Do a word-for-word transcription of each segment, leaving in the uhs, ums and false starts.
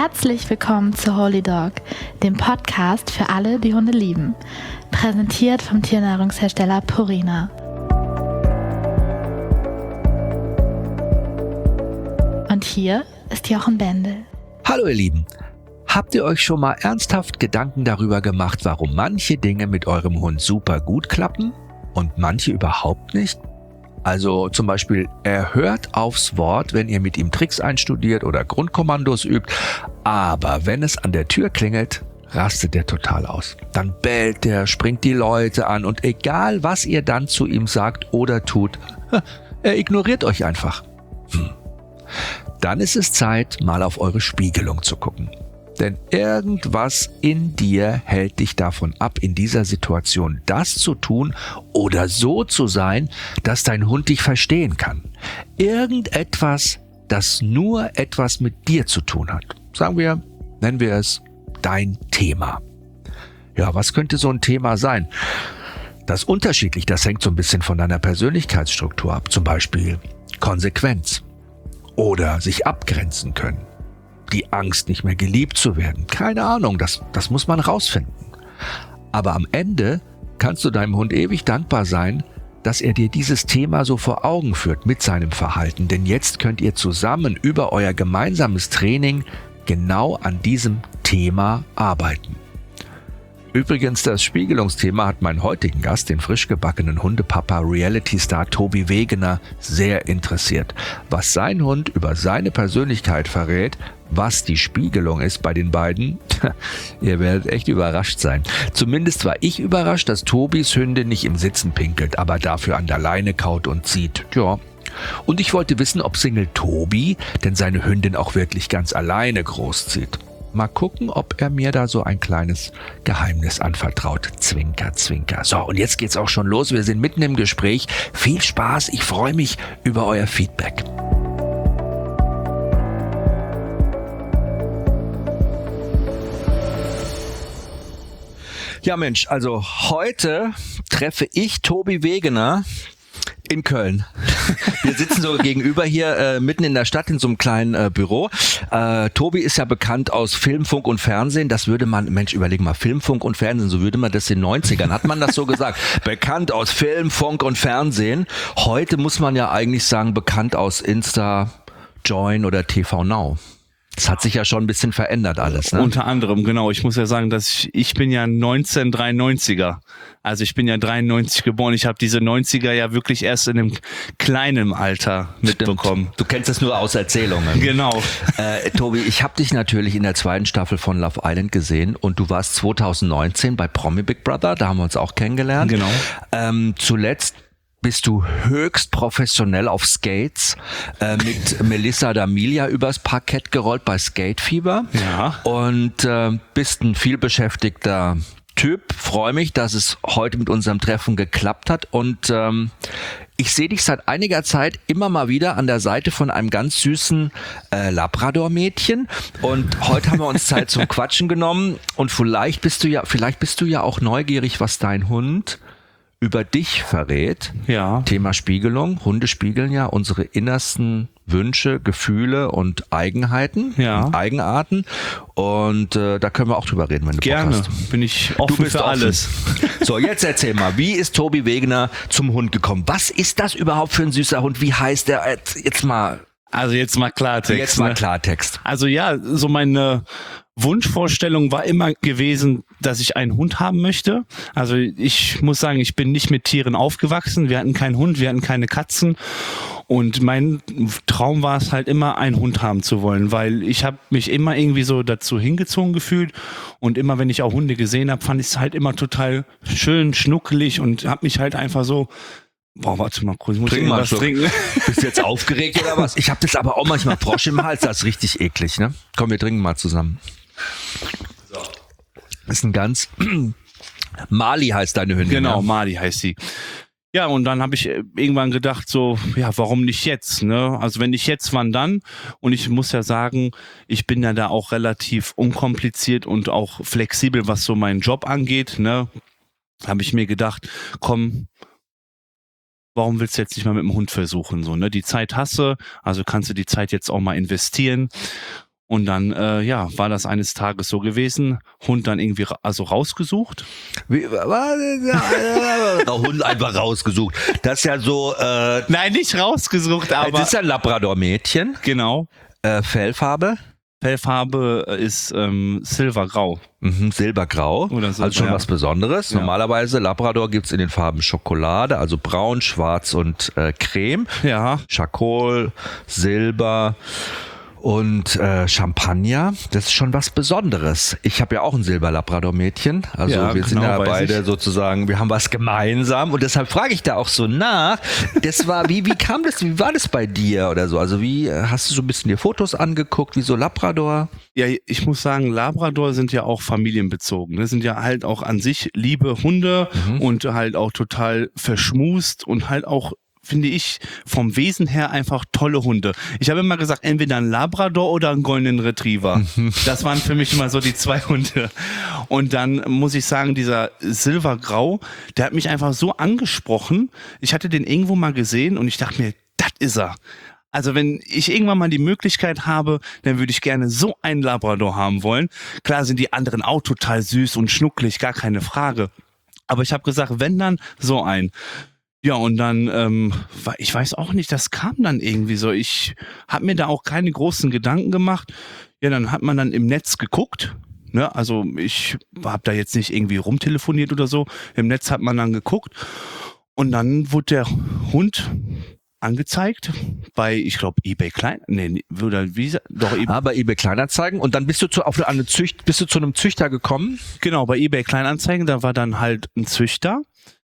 Herzlich willkommen zu Holy Dog, dem Podcast für alle, die Hunde lieben. Präsentiert vom Tiernahrungshersteller Purina. Und hier ist Jochen Bendel. Hallo ihr Lieben, habt ihr euch schon mal ernsthaft Gedanken darüber gemacht, warum manche Dinge mit eurem Hund super gut klappen und manche überhaupt nicht? Also zum Beispiel, er hört aufs Wort, wenn ihr mit ihm Tricks einstudiert oder Grundkommandos übt, aber wenn es an der Tür klingelt, rastet er total aus. Dann bellt er, springt die Leute an und egal, was ihr dann zu ihm sagt oder tut, er ignoriert euch einfach. Hm. Dann ist es Zeit, mal auf eure Spiegelung zu gucken. Denn irgendwas in dir hält dich davon ab, in dieser Situation das zu tun oder so zu sein, dass dein Hund dich verstehen kann. Irgendetwas, das nur etwas mit dir zu tun hat. Sagen wir, nennen wir es dein Thema. Ja, was könnte so ein Thema sein? Das ist unterschiedlich, das hängt so ein bisschen von deiner Persönlichkeitsstruktur ab. Zum Beispiel Konsequenz oder sich abgrenzen können. Die Angst, nicht mehr geliebt zu werden. Keine Ahnung, das, das muss man rausfinden. Aber am Ende kannst du deinem Hund ewig dankbar sein, dass er dir dieses Thema so vor Augen führt mit seinem Verhalten. Denn jetzt könnt ihr zusammen über euer gemeinsames Training genau an diesem Thema arbeiten. Übrigens, das Spiegelungsthema hat meinen heutigen Gast, den frisch gebackenen Hundepapa Reality-Star Tobi Wegener, sehr interessiert. Was sein Hund über seine Persönlichkeit verrät, was die Spiegelung ist bei den beiden, ihr werdet echt überrascht sein. Zumindest war ich überrascht, dass Tobis Hündin nicht im Sitzen pinkelt, aber dafür an der Leine kaut und zieht. Ja. Und ich wollte wissen, ob Single Tobi denn seine Hündin auch wirklich ganz alleine großzieht. Mal gucken, ob er mir da so ein kleines Geheimnis anvertraut. Zwinker, zwinker. So, und jetzt geht's auch schon los. Wir sind mitten im Gespräch. Viel Spaß. Ich freue mich über euer Feedback. Ja Mensch, also heute treffe ich Tobi Wegener in Köln. Wir sitzen so gegenüber hier äh, mitten in der Stadt in so einem kleinen äh, Büro. Äh, Tobi ist ja bekannt aus Film, Funk und Fernsehen. Das würde man, Mensch, überleg mal, Film, Funk und Fernsehen, so würde man das in den neunzigern, hat man das so gesagt. Bekannt aus Film, Funk und Fernsehen. Heute muss man ja eigentlich sagen, bekannt aus Insta, Join oder T V Now. Das hat sich ja schon ein bisschen verändert alles, ne? Unter anderem, genau. Ich muss ja sagen, dass ich, ich bin ja neunzehnhundertdreiundneunziger. Also ich bin ja dreiundneunzig geboren. Ich habe diese neunziger ja wirklich erst in einem kleinen Alter mitbekommen. Stimmt. Du kennst das nur aus Erzählungen. Genau. Äh, Tobi, ich habe dich natürlich in der zweiten Staffel von Love Island gesehen und du warst zweitausendneunzehn bei Promi Big Brother. Da haben wir uns auch kennengelernt. Genau. Ähm, zuletzt bist du höchst professionell auf Skates äh, mit Melissa D'Amelia übers Parkett gerollt bei Skatefieber. Ja. Und äh, bist ein vielbeschäftigter Typ. Freue mich, dass es heute mit unserem Treffen geklappt hat. Und ähm, ich sehe dich seit einiger Zeit immer mal wieder an der Seite von einem ganz süßen äh, Labrador-Mädchen. Und heute haben wir uns Zeit zum Quatschen genommen. Und vielleicht bist du ja, vielleicht bist du ja auch neugierig, was dein Hund über dich verrät. Ja. Thema Spiegelung. Hunde spiegeln ja unsere innersten Wünsche, Gefühle und Eigenheiten, ja. und Eigenarten. Und äh, da können wir auch drüber reden, wenn du Gerne. Bock hast. Bin ich offen du bist für offen. alles. So, jetzt erzähl mal, wie ist Tobi Wegener zum Hund gekommen? Was ist das überhaupt für ein süßer Hund? Wie heißt der? Jetzt, jetzt mal. Also jetzt mal Klartext. Jetzt mal ne? Klartext. Also ja, so meine Wunschvorstellung war immer gewesen, dass ich einen Hund haben möchte. Also ich muss sagen, ich bin nicht mit Tieren aufgewachsen. Wir hatten keinen Hund, wir hatten keine Katzen. Und mein Traum war es halt immer, einen Hund haben zu wollen, weil ich habe mich immer irgendwie so dazu hingezogen gefühlt. Und immer, wenn ich auch Hunde gesehen habe, fand ich es halt immer total schön, schnuckelig und habe mich halt einfach so... Boah, warte mal kurz, ich muss Trink mal was trinken. Bist du jetzt aufgeregt oder was? Ich habe das aber auch manchmal Frosch im Hals, das ist richtig eklig, ne? Komm, wir trinken mal zusammen. So. Das ist ein ganz... Mali heißt deine Hündin. Genau, ja? Mali heißt sie. Ja, und dann habe ich irgendwann gedacht so, ja, warum nicht jetzt, ne? Also wenn nicht jetzt, wann dann? Und ich muss ja sagen, ich bin ja da auch relativ unkompliziert und auch flexibel, was so meinen Job angeht, ne? Habe ich mir gedacht, komm, warum willst du jetzt nicht mal mit dem Hund versuchen? So, ne? Die Zeit hast du, also kannst du die Zeit jetzt auch mal investieren. Und dann, äh, ja, war das eines Tages so gewesen, Hund dann irgendwie ra- also rausgesucht. Wie, was? Hund einfach rausgesucht. Das ist ja so, äh, Nein, nicht rausgesucht, aber das ist ja ein Labrador-Mädchen. genau. Äh, Fellfarbe? Fellfarbe ist ähm, silbergrau. Mhm, silbergrau, Oder so, also schon ja. was Besonderes. Ja. Normalerweise Labrador gibt's in den Farben Schokolade, also braun, schwarz und äh, Creme. Ja, Charcoal, Silber und äh, Champagner. Das ist schon was Besonderes. Ich habe ja auch ein Silber-Labrador-Mädchen. Also Ja, wir sind genau, ja weiß beide ich. sozusagen, wir haben was gemeinsam und deshalb frage ich da auch so nach. Das war, wie, wie kam das, wie war das bei dir oder so? Also wie, äh, hast du so ein bisschen dir Fotos angeguckt, wie so Labrador? ja, ich muss sagen, Labrador sind ja auch familienbezogen. Ne? Sind ja halt auch an sich liebe Hunde Mhm. und halt auch total verschmust und halt auch, finde ich, vom Wesen her einfach tolle Hunde. Ich habe immer gesagt, entweder ein Labrador oder ein Golden Retriever. Das waren für mich immer so die zwei Hunde. Und dann muss ich sagen, dieser Silbergrau, der hat mich einfach so angesprochen. Ich hatte den irgendwo mal gesehen und ich dachte mir, das ist er. Also wenn ich irgendwann mal die Möglichkeit habe, dann würde ich gerne so einen Labrador haben wollen. Klar sind die anderen auch total süß und schnucklig, gar keine Frage. Aber ich habe gesagt, wenn dann so ein. Ja, und dann, ähm, wa- ich weiß auch nicht, das kam dann irgendwie so. Ich habe mir da auch keine großen Gedanken gemacht. Ja, dann hat man dann im Netz geguckt. Ne? Also ich habe da jetzt nicht irgendwie rumtelefoniert oder so. Im Netz hat man dann geguckt. Und dann wurde der Hund angezeigt bei, ich glaube, eBay Klein, nee, nee, oder wie, sa- doch, eBay, Ah, bei eBay Kleinanzeigen und dann bist du zu, auf eine Zücht, bist du zu einem Züchter gekommen? genau, bei eBay Kleinanzeigen, da war dann halt ein Züchter.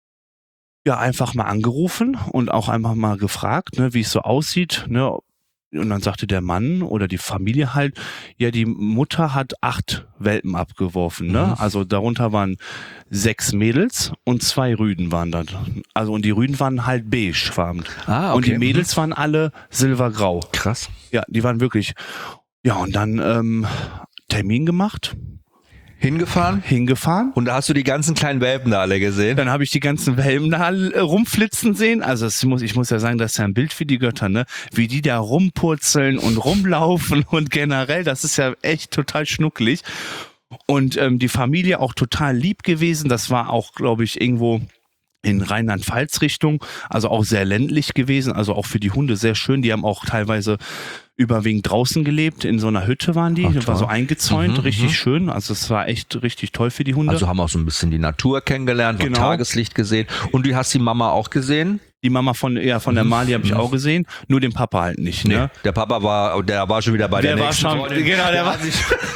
Ja, einfach mal angerufen und auch einfach mal gefragt, ne, wie es so aussieht, ne. Und dann sagte der Mann oder die Familie halt, ja, die Mutter hat acht Welpen abgeworfen, ne? Mhm. Also darunter waren sechs Mädels und zwei Rüden waren da. Also und die Rüden waren halt beigefarben. Ah, Und die okay. Mädels waren alle silbergrau. Krass. Ja, die waren wirklich. Ja, und dann ähm, Termin gemacht, Hingefahren? hingefahren. Und da hast du die ganzen kleinen Welpen da alle gesehen? Dann habe ich die ganzen Welpen da äh, rumflitzen sehen. Also es muss, ich muss ja sagen, das ist ja ein Bild für die Götter, ne? Wie die da rumpurzeln und rumlaufen und generell, das ist ja echt total schnucklig. Und ähm, die Familie auch total lieb gewesen. Das war auch, glaube ich, irgendwo in Rheinland-Pfalz-Richtung, also auch sehr ländlich gewesen, also auch für die Hunde sehr schön. Die haben auch teilweise überwiegend draußen gelebt, in so einer Hütte waren die, Ach, das war so toll. eingezäunt, Mhm, richtig mhm. schön. Also es war echt richtig toll für die Hunde. Also haben auch so ein bisschen die Natur kennengelernt, Genau. Tageslicht gesehen. Und du hast die Mama auch gesehen? Die Mama von, ja, von der Mali habe ich Mhm. auch gesehen, nur den Papa halt nicht. Ne? Der Papa war, der war schon wieder bei Der der war nächsten schon, Freundin. genau, der war, hat sich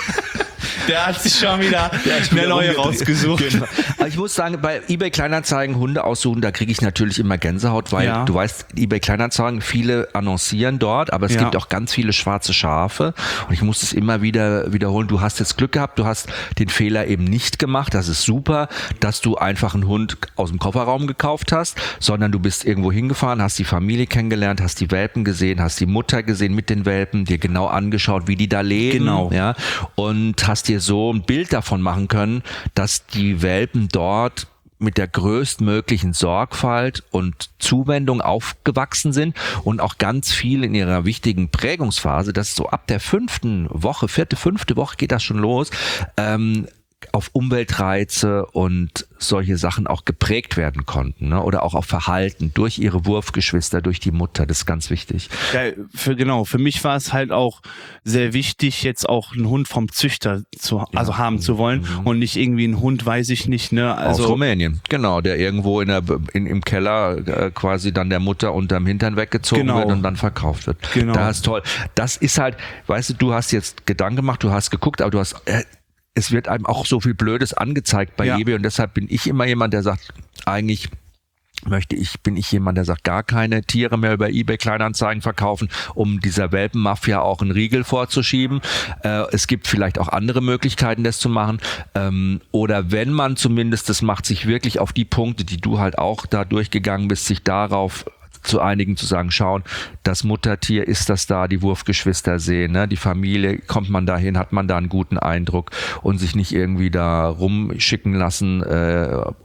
der hat sich schon wieder hat eine wieder neue rumgedreht. rausgesucht. Genau. Aber ich muss sagen, bei eBay Kleinanzeigen Hunde aussuchen, da kriege ich natürlich immer Gänsehaut, weil Ja. du weißt, eBay Kleinanzeigen, viele annoncieren dort, aber es Ja. gibt auch ganz viele schwarze Schafe und ich muss es immer wieder wiederholen. Du hast jetzt Glück gehabt, du hast den Fehler eben nicht gemacht. Das ist super, dass du einfach einen Hund aus dem Kofferraum gekauft hast, sondern du bist irgendwo hingefahren, hast die Familie kennengelernt, hast die Welpen gesehen, hast die Mutter gesehen mit den Welpen, dir genau angeschaut, wie die da leben. Genau. Ja, und hast dir so ein Bild davon machen können, dass die Welpen dort mit der größtmöglichen Sorgfalt und Zuwendung aufgewachsen sind und auch ganz viel in ihrer wichtigen Prägungsphase, das ist so ab der fünften Woche, vierte, fünfte Woche geht das schon los, ähm, auf Umweltreize und solche Sachen auch geprägt werden konnten, ne? Oder auch auf Verhalten durch ihre Wurfgeschwister, durch die Mutter, das ist ganz wichtig. Ja, für, genau, für mich war es halt auch sehr wichtig, jetzt auch einen Hund vom Züchter zu, also haben zu wollen Mhm. und nicht irgendwie einen Hund, weiß ich nicht, ne, Aus also, Rumänien, genau, der irgendwo in der, in, im Keller äh, quasi dann der Mutter unterm Hintern weggezogen Genau. wird und dann verkauft wird. Genau. Das ist toll. Das ist halt, weißt du, du hast jetzt Gedanken gemacht, du hast geguckt, aber du hast, äh, es wird einem auch so viel Blödes angezeigt bei Ja. eBay und deshalb bin ich immer jemand, der sagt, eigentlich möchte ich, bin ich jemand, der sagt, gar keine Tiere mehr über eBay Kleinanzeigen verkaufen, um dieser Welpenmafia auch einen Riegel vorzuschieben. Äh, es gibt vielleicht auch andere Möglichkeiten, das zu machen. Ähm, oder wenn man zumindest das macht, sich wirklich auf die Punkte, die du halt auch da durchgegangen bist, sich darauf zu einigen, zu sagen, schauen, das Muttertier, ist das da, die Wurfgeschwister sehen, ne? Die Familie, kommt man dahin, hat man da einen guten Eindruck und sich nicht irgendwie da rumschicken lassen, äh,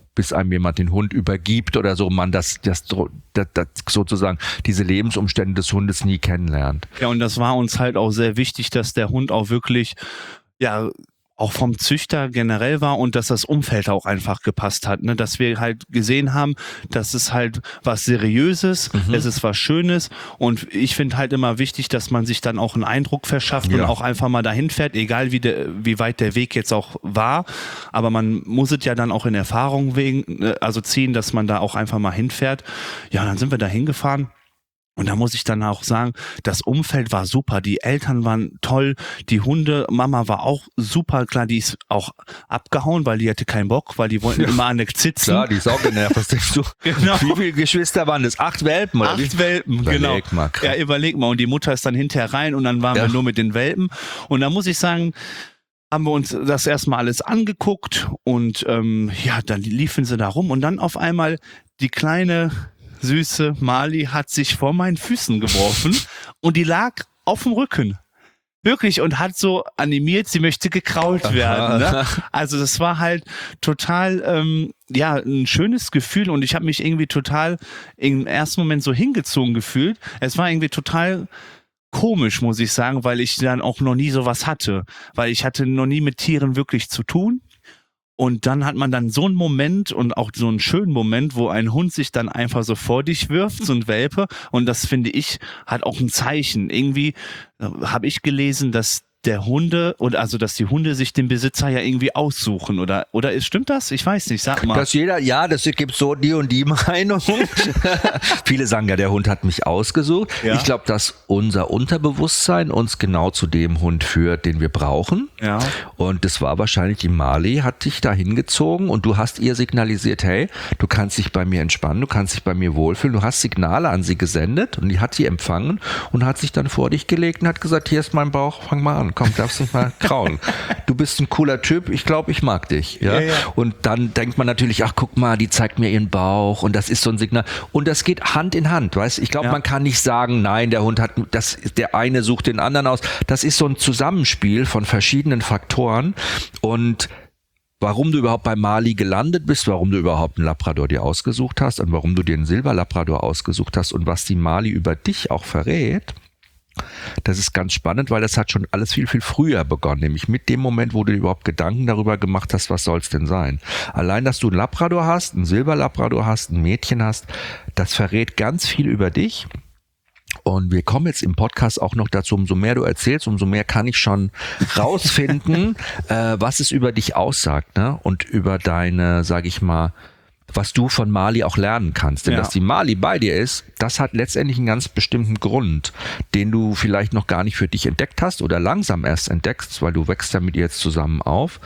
bis einem jemand den Hund übergibt oder so, man das, das, das, das sozusagen diese Lebensumstände des Hundes nie kennenlernt. Ja, und das war uns halt auch sehr wichtig, dass der Hund auch wirklich, ja, auch vom Züchter generell war und dass das Umfeld auch einfach gepasst hat, ne? Dass wir halt gesehen haben, dass es halt was Seriöses, mhm. es ist was Schönes und ich finde halt immer wichtig, dass man sich dann auch einen Eindruck verschafft ja. und auch einfach mal dahin fährt, egal wie, der, wie weit der Weg jetzt auch war, aber man muss es ja dann auch in Erfahrung wegen, also ziehen, dass man da auch einfach mal hinfährt. Ja, dann sind wir da hingefahren. Und da muss ich dann auch sagen, das Umfeld war super, die Eltern waren toll, die Hunde, Mama war auch super, klar, die ist auch abgehauen, weil die hatte keinen Bock, weil die wollten ja. immer an der sitzen. Klar, die ist auch genervt, was denkst du? Genau. Wie viele Geschwister waren das? Acht Welpen? Oder Acht wie? Welpen, überleg genau. Mal. Ja, überleg mal. Und die Mutter ist dann hinterher rein und dann waren ja. wir nur mit den Welpen. Und da muss ich sagen, haben wir uns das erstmal alles angeguckt und ähm, ja, dann liefen sie da rum und dann auf einmal die kleine süße Mali hat sich vor meinen Füßen geworfen und die lag auf dem Rücken. Wirklich und hat so animiert, sie möchte gekrault werden. Ne? Also das war halt total, ähm, ja, ein schönes Gefühl und ich habe mich irgendwie total im ersten Moment so hingezogen gefühlt. Es war irgendwie total komisch, muss ich sagen, weil ich dann auch noch nie sowas hatte. Weil ich hatte noch nie mit Tieren wirklich zu tun. Und dann hat man dann so einen Moment und auch so einen schönen Moment, wo ein Hund sich dann einfach so vor dich wirft, so ein Welpe. Und das finde ich, hat auch ein Zeichen. Irgendwie habe ich gelesen, dass der Hunde oder also dass die Hunde sich den Besitzer ja irgendwie aussuchen oder oder ist, stimmt das? Ich weiß nicht, sag mal. Dass jeder, ja, das gibt so die und die Meinung. Viele sagen ja, der Hund hat mich ausgesucht. Ja. Ich glaube, dass unser Unterbewusstsein uns genau zu dem Hund führt, den wir brauchen. Ja. Und das war wahrscheinlich die Mali, hat dich da hingezogen und du hast ihr signalisiert, hey, du kannst dich bei mir entspannen, du kannst dich bei mir wohlfühlen. Du hast Signale an sie gesendet und die hat sie empfangen und hat sich dann vor dich gelegt und hat gesagt, hier ist mein Bauch, fang mal an. Komm, darfst dich mal kraulen. Du bist ein cooler Typ, ich glaube, ich mag dich. Ja? Ja, ja. Und dann denkt man natürlich, ach guck mal, die zeigt mir ihren Bauch und das ist so ein Signal. Und das geht Hand in Hand, weißt? Ich glaube, ja. man kann nicht sagen, nein, der Hund hat, das, der eine sucht den anderen aus. Das ist so ein Zusammenspiel von verschiedenen Faktoren und warum du überhaupt bei Mali gelandet bist, warum du überhaupt einen Labrador dir ausgesucht hast und warum du dir einen Silberlabrador ausgesucht hast und was die Mali über dich auch verrät. Das ist ganz spannend, weil das hat schon alles viel, viel früher begonnen, nämlich mit dem Moment, wo du dir überhaupt Gedanken darüber gemacht hast, was soll es denn sein. Allein, dass du einen Labrador hast, einen Silberlabrador hast, ein Mädchen hast, das verrät ganz viel über dich. Und wir kommen jetzt im Podcast auch noch dazu, umso mehr du erzählst, umso mehr kann ich schon rausfinden, äh, was es über dich aussagt, ne? Und über deine, sag ich mal, was du von Mali auch lernen kannst. Denn ja. dass die Mali bei dir ist, das hat letztendlich einen ganz bestimmten Grund, den du vielleicht noch gar nicht für dich entdeckt hast oder langsam erst entdeckst, weil du wächst ja mit ihr jetzt zusammen auf.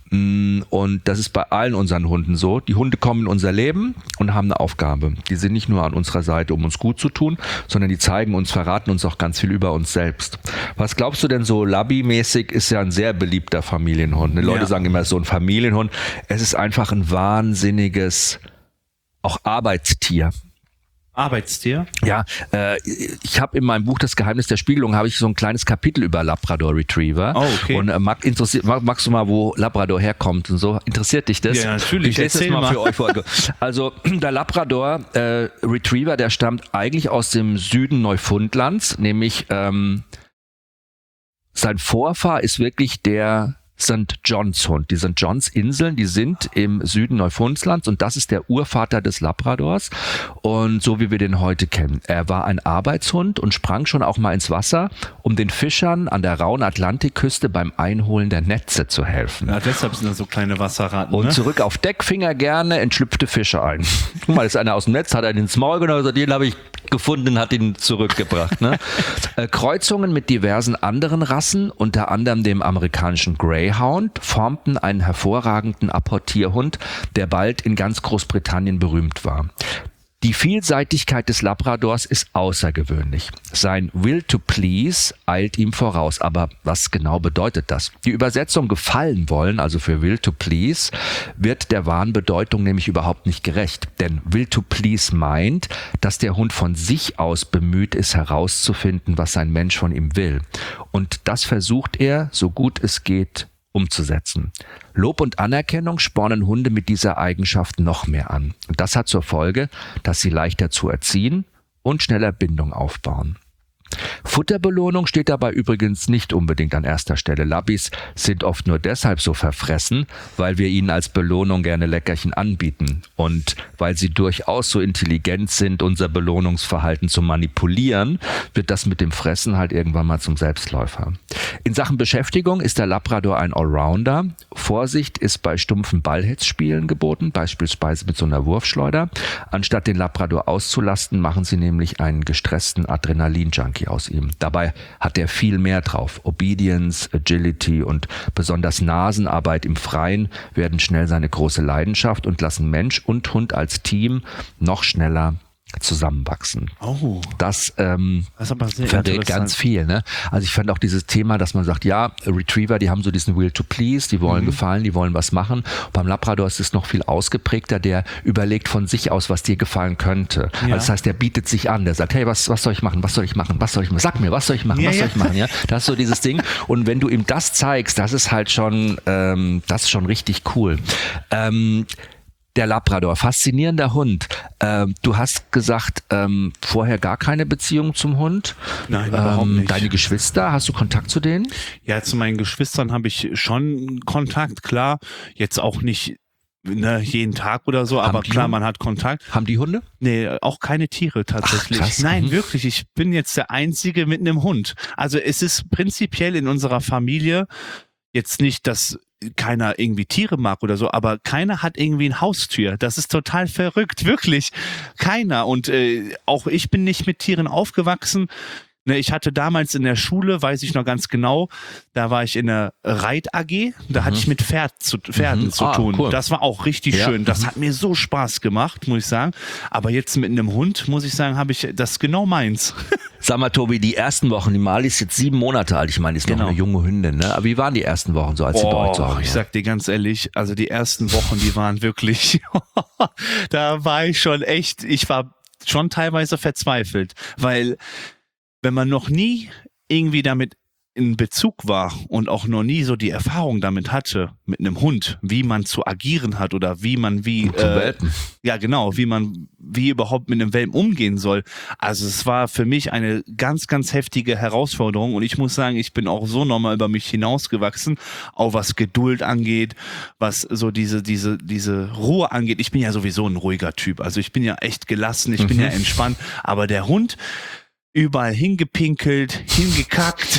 Und das ist bei allen unseren Hunden so. Die Hunde kommen in unser Leben und haben eine Aufgabe. Die sind nicht nur an unserer Seite, um uns gut zu tun, sondern die zeigen uns, verraten uns auch ganz viel über uns selbst. Was glaubst du denn so, Labby-mäßig ist ja ein sehr beliebter Familienhund. Die Leute ja. sagen immer, so ein Familienhund. Es ist einfach ein wahnsinniges, auch Arbeitstier. Arbeitstier? Ja, äh, ich habe in meinem Buch Das Geheimnis der Spiegelung habe ich so ein kleines Kapitel über Labrador Retriever. Oh, okay. Und äh, mag, interessiert, mag, magst du mal, wo Labrador herkommt und so? Interessiert dich das? Ja, natürlich. Ich lese das mal, mal für euch vor. Also der Labrador äh, Retriever, der stammt eigentlich aus dem Süden Neufundlands, nämlich ähm, sein Vorfahr ist wirklich der Sankt Johns Hund. Die Sankt Johns Inseln, die sind im Süden Neufundlands und das ist der Urvater des Labradors und so wie wir den heute kennen. Er war ein Arbeitshund und sprang schon auch mal ins Wasser, um den Fischern an der rauen Atlantikküste beim Einholen der Netze zu helfen. Ja, deshalb sind das so kleine Wasserratten. Und ne? zurück auf Deck fing er gerne entschlüpfte Fische ein. Guck mal, ist einer aus dem Netz, hat er ins Maul genommen, den habe ich gefunden, hat ihn zurückgebracht. Ne? äh, Kreuzungen mit diversen anderen Rassen, unter anderem dem amerikanischen Greyhound, formten einen hervorragenden Apportierhund, der bald in ganz Großbritannien berühmt war. Die Vielseitigkeit des Labradors ist außergewöhnlich. Sein Will to Please eilt ihm voraus. Aber was genau bedeutet das? Die Übersetzung gefallen wollen, also für Will to Please, wird der wahren Bedeutung nämlich überhaupt nicht gerecht. Denn Will to Please meint, dass der Hund von sich aus bemüht ist, herauszufinden, was ein Mensch von ihm will. Und das versucht er, so gut es geht, umzusetzen. Lob und Anerkennung spornen Hunde mit dieser Eigenschaft noch mehr an. Und das hat zur Folge, dass sie leichter zu erziehen und schneller Bindung aufbauen. Futterbelohnung steht dabei übrigens nicht unbedingt an erster Stelle. Labbys sind oft nur deshalb so verfressen, weil wir ihnen als Belohnung gerne Leckerchen anbieten und weil sie durchaus so intelligent sind, unser Belohnungsverhalten zu manipulieren, wird das mit dem Fressen halt irgendwann mal zum Selbstläufer. In Sachen Beschäftigung ist der Labrador ein Allrounder. Vorsicht ist bei stumpfen Ballhetzspielen geboten, beispielsweise mit so einer Wurfschleuder. Anstatt den Labrador auszulasten, machen sie nämlich einen gestressten Adrenalin-Junkie aus ihm. Dabei hat er viel mehr drauf. Obedience, Agility und besonders Nasenarbeit im Freien werden schnell seine große Leidenschaft und lassen Mensch und Hund als Team noch schneller zusammenwachsen. Oh. Das, ähm, das ist aber sehr verrät ganz viel. Ne? Also ich fand auch dieses Thema, dass man sagt, ja, Retriever, die haben so diesen Will to Please, die wollen mhm. gefallen, die wollen was machen. Beim Labrador ist es noch viel ausgeprägter, der überlegt von sich aus, was dir gefallen könnte. Ja. Also das heißt, der bietet sich an, der sagt, hey, was, was soll ich machen, was soll ich machen, was soll ich machen, sag mir, was soll ich machen, ja, was ja. soll ich machen, ja? Das ist so dieses Ding. Und wenn du ihm das zeigst, das ist halt schon, ähm, das ist schon richtig cool. Ähm, Der Labrador, faszinierender Hund. Ähm, du hast gesagt, ähm, vorher gar keine Beziehung zum Hund. Nein, überhaupt ähm, nicht. Deine Geschwister, hast du Kontakt zu denen? Ja, zu meinen Geschwistern habe ich schon Kontakt, klar. Jetzt auch nicht ne, jeden Tag oder so, Haben aber die klar, Hunde? man hat Kontakt. Haben die Hunde? Nee, auch keine Tiere tatsächlich. Ach, krass. Nein, Mhm. wirklich. Ich bin jetzt der Einzige mit einem Hund. Also es ist prinzipiell in unserer Familie jetzt nicht, dass keiner irgendwie Tiere mag oder so, aber keiner hat irgendwie ein Haustier. Das ist total verrückt, wirklich. Keiner. Und äh, auch ich bin nicht mit Tieren aufgewachsen. Ne, ich hatte damals in der Schule, weiß ich noch ganz genau, da war ich in der Reit-A G, da Mhm. hatte ich mit Pferd zu, Pferden Mhm. zu Ah, tun. cool. Das war auch richtig Ja. schön. Das Mhm. hat mir so Spaß gemacht, muss ich sagen. Aber jetzt mit einem Hund, muss ich sagen, habe ich das ist genau meins. Sag mal, Tobi, die ersten Wochen, die Mali ist jetzt sieben Monate alt, ich meine, die ist Genau. noch eine junge Hündin, ne? Aber wie waren die ersten Wochen so, als sie bei euch zu Hause war? ich sag dir ganz ehrlich, also die ersten Wochen, die waren wirklich, da war ich schon echt, ich war schon teilweise verzweifelt, weil wenn man noch nie irgendwie damit in Bezug war und auch noch nie so die Erfahrung damit hatte, mit einem Hund, wie man zu agieren hat oder wie man wie, Zu Welpen. ja genau, wie man, wie überhaupt mit einem Welpen umgehen soll. Also es war für mich eine ganz, ganz heftige Herausforderung und ich muss sagen, ich bin auch so nochmal über mich hinausgewachsen, auch was Geduld angeht, was so diese, diese, diese Ruhe angeht. Ich bin ja sowieso ein ruhiger Typ, also ich bin ja echt gelassen, ich bin Mhm. ja entspannt, aber der Hund, überall hingepinkelt, hingekackt.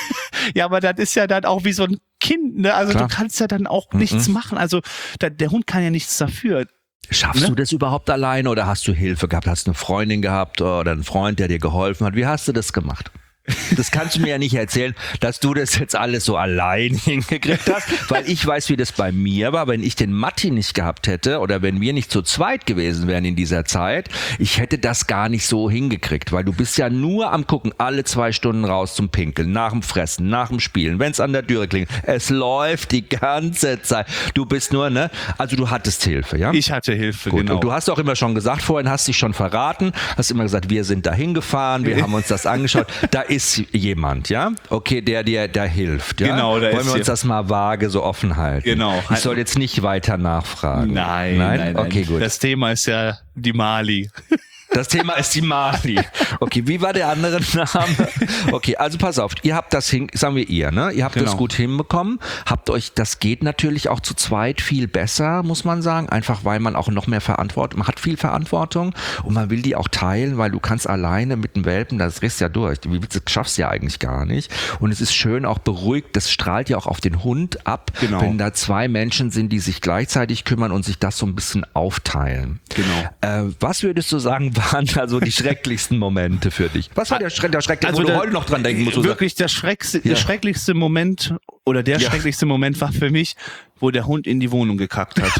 Ja, aber das ist ja dann auch wie so ein Kind, ne? Also Klar. du kannst ja dann auch nichts machen. Also da, der Hund kann ja nichts dafür. Schaffst Ne? du das überhaupt alleine oder hast du Hilfe gehabt? Hast du eine Freundin gehabt oder einen Freund, der dir geholfen hat? Wie hast du das gemacht? Das kannst du mir ja nicht erzählen, dass du das jetzt alles so allein hingekriegt hast, weil ich weiß, wie das bei mir war. Wenn ich den Matti nicht gehabt hätte oder wenn wir nicht zu zweit gewesen wären in dieser Zeit, ich hätte das gar nicht so hingekriegt, weil du bist ja nur am Gucken, alle zwei Stunden raus zum Pinkeln, nach dem Fressen, nach dem Spielen, wenn es an der Türe klingelt. Es läuft die ganze Zeit. Du bist nur, ne? Also du hattest Hilfe, ja? Ich hatte Hilfe, Gut, genau. und du hast auch immer schon gesagt, vorhin hast dich schon verraten, hast immer gesagt, wir sind da hingefahren, wir haben uns das angeschaut. Da ist jemand, ja? Okay, der dir da hilft, ja? Genau, da Wollen ist wir uns hier- das mal vage so offen halten? Genau. Ich soll jetzt nicht weiter nachfragen. Nein, Nein? nein, nein. Okay, gut. Das Thema ist ja die Mali. Das Thema ist die Mali. Okay, wie war der andere Name? Okay, also pass auf, ihr habt das hin, sagen wir ihr, ne? Ihr habt Genau. das gut hinbekommen, habt euch, das geht natürlich auch zu zweit viel besser, muss man sagen, einfach weil man auch noch mehr Verantwortung, man hat viel Verantwortung und man will die auch teilen, weil du kannst alleine mit dem Welpen, das drehst ja durch, wie willst du, das schaffst du ja eigentlich gar nicht und es ist schön auch beruhigt, das strahlt ja auch auf den Hund ab, Genau. wenn da zwei Menschen sind, die sich gleichzeitig kümmern und sich das so ein bisschen aufteilen. Genau. Äh, was würdest du sagen, waren da so die schrecklichsten Momente für dich? Was war der, Schre der schrecklichste, wo du der- heute noch dran denken musst? wo du Wirklich der, schreckste, Ja. der schrecklichste Moment oder der Ja. schrecklichste Moment war für mich, wo der Hund in die Wohnung gekackt hat.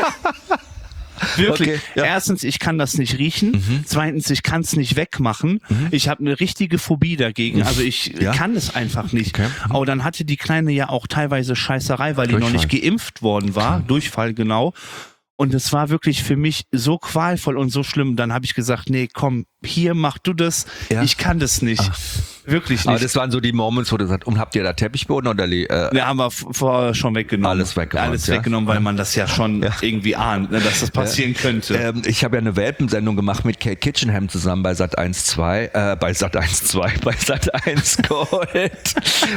Wirklich. Okay, ja. Erstens, ich kann das nicht riechen. Mhm. Zweitens, ich kann es nicht wegmachen. Ich habe eine richtige Phobie dagegen. Also ich Ja. kann es einfach nicht. Okay. Aber dann hatte die Kleine ja auch teilweise Scheißerei, weil die noch Durchfall. nicht geimpft worden war. Durchfall, genau. Und es war wirklich für mich so qualvoll und so schlimm. Dann habe ich gesagt, nee, komm, hier mach du das. Ja. Ich kann das nicht. Ach. Wirklich nicht. Aber das waren so die Moments, wo du sagst, und habt ihr da Teppichboden oder? Äh, ja, haben wir vorher schon weggenommen. Alles weggenommen. Alles ja? weggenommen, weil man das ja schon ja. irgendwie ahnt, ne, dass das passieren ja. könnte. Ähm, ich habe ja eine Welpensendung gemacht mit Kate Kitchenham zusammen bei Sat eins zwei, äh, bei Sat eins zwei, bei Sat eins Gold.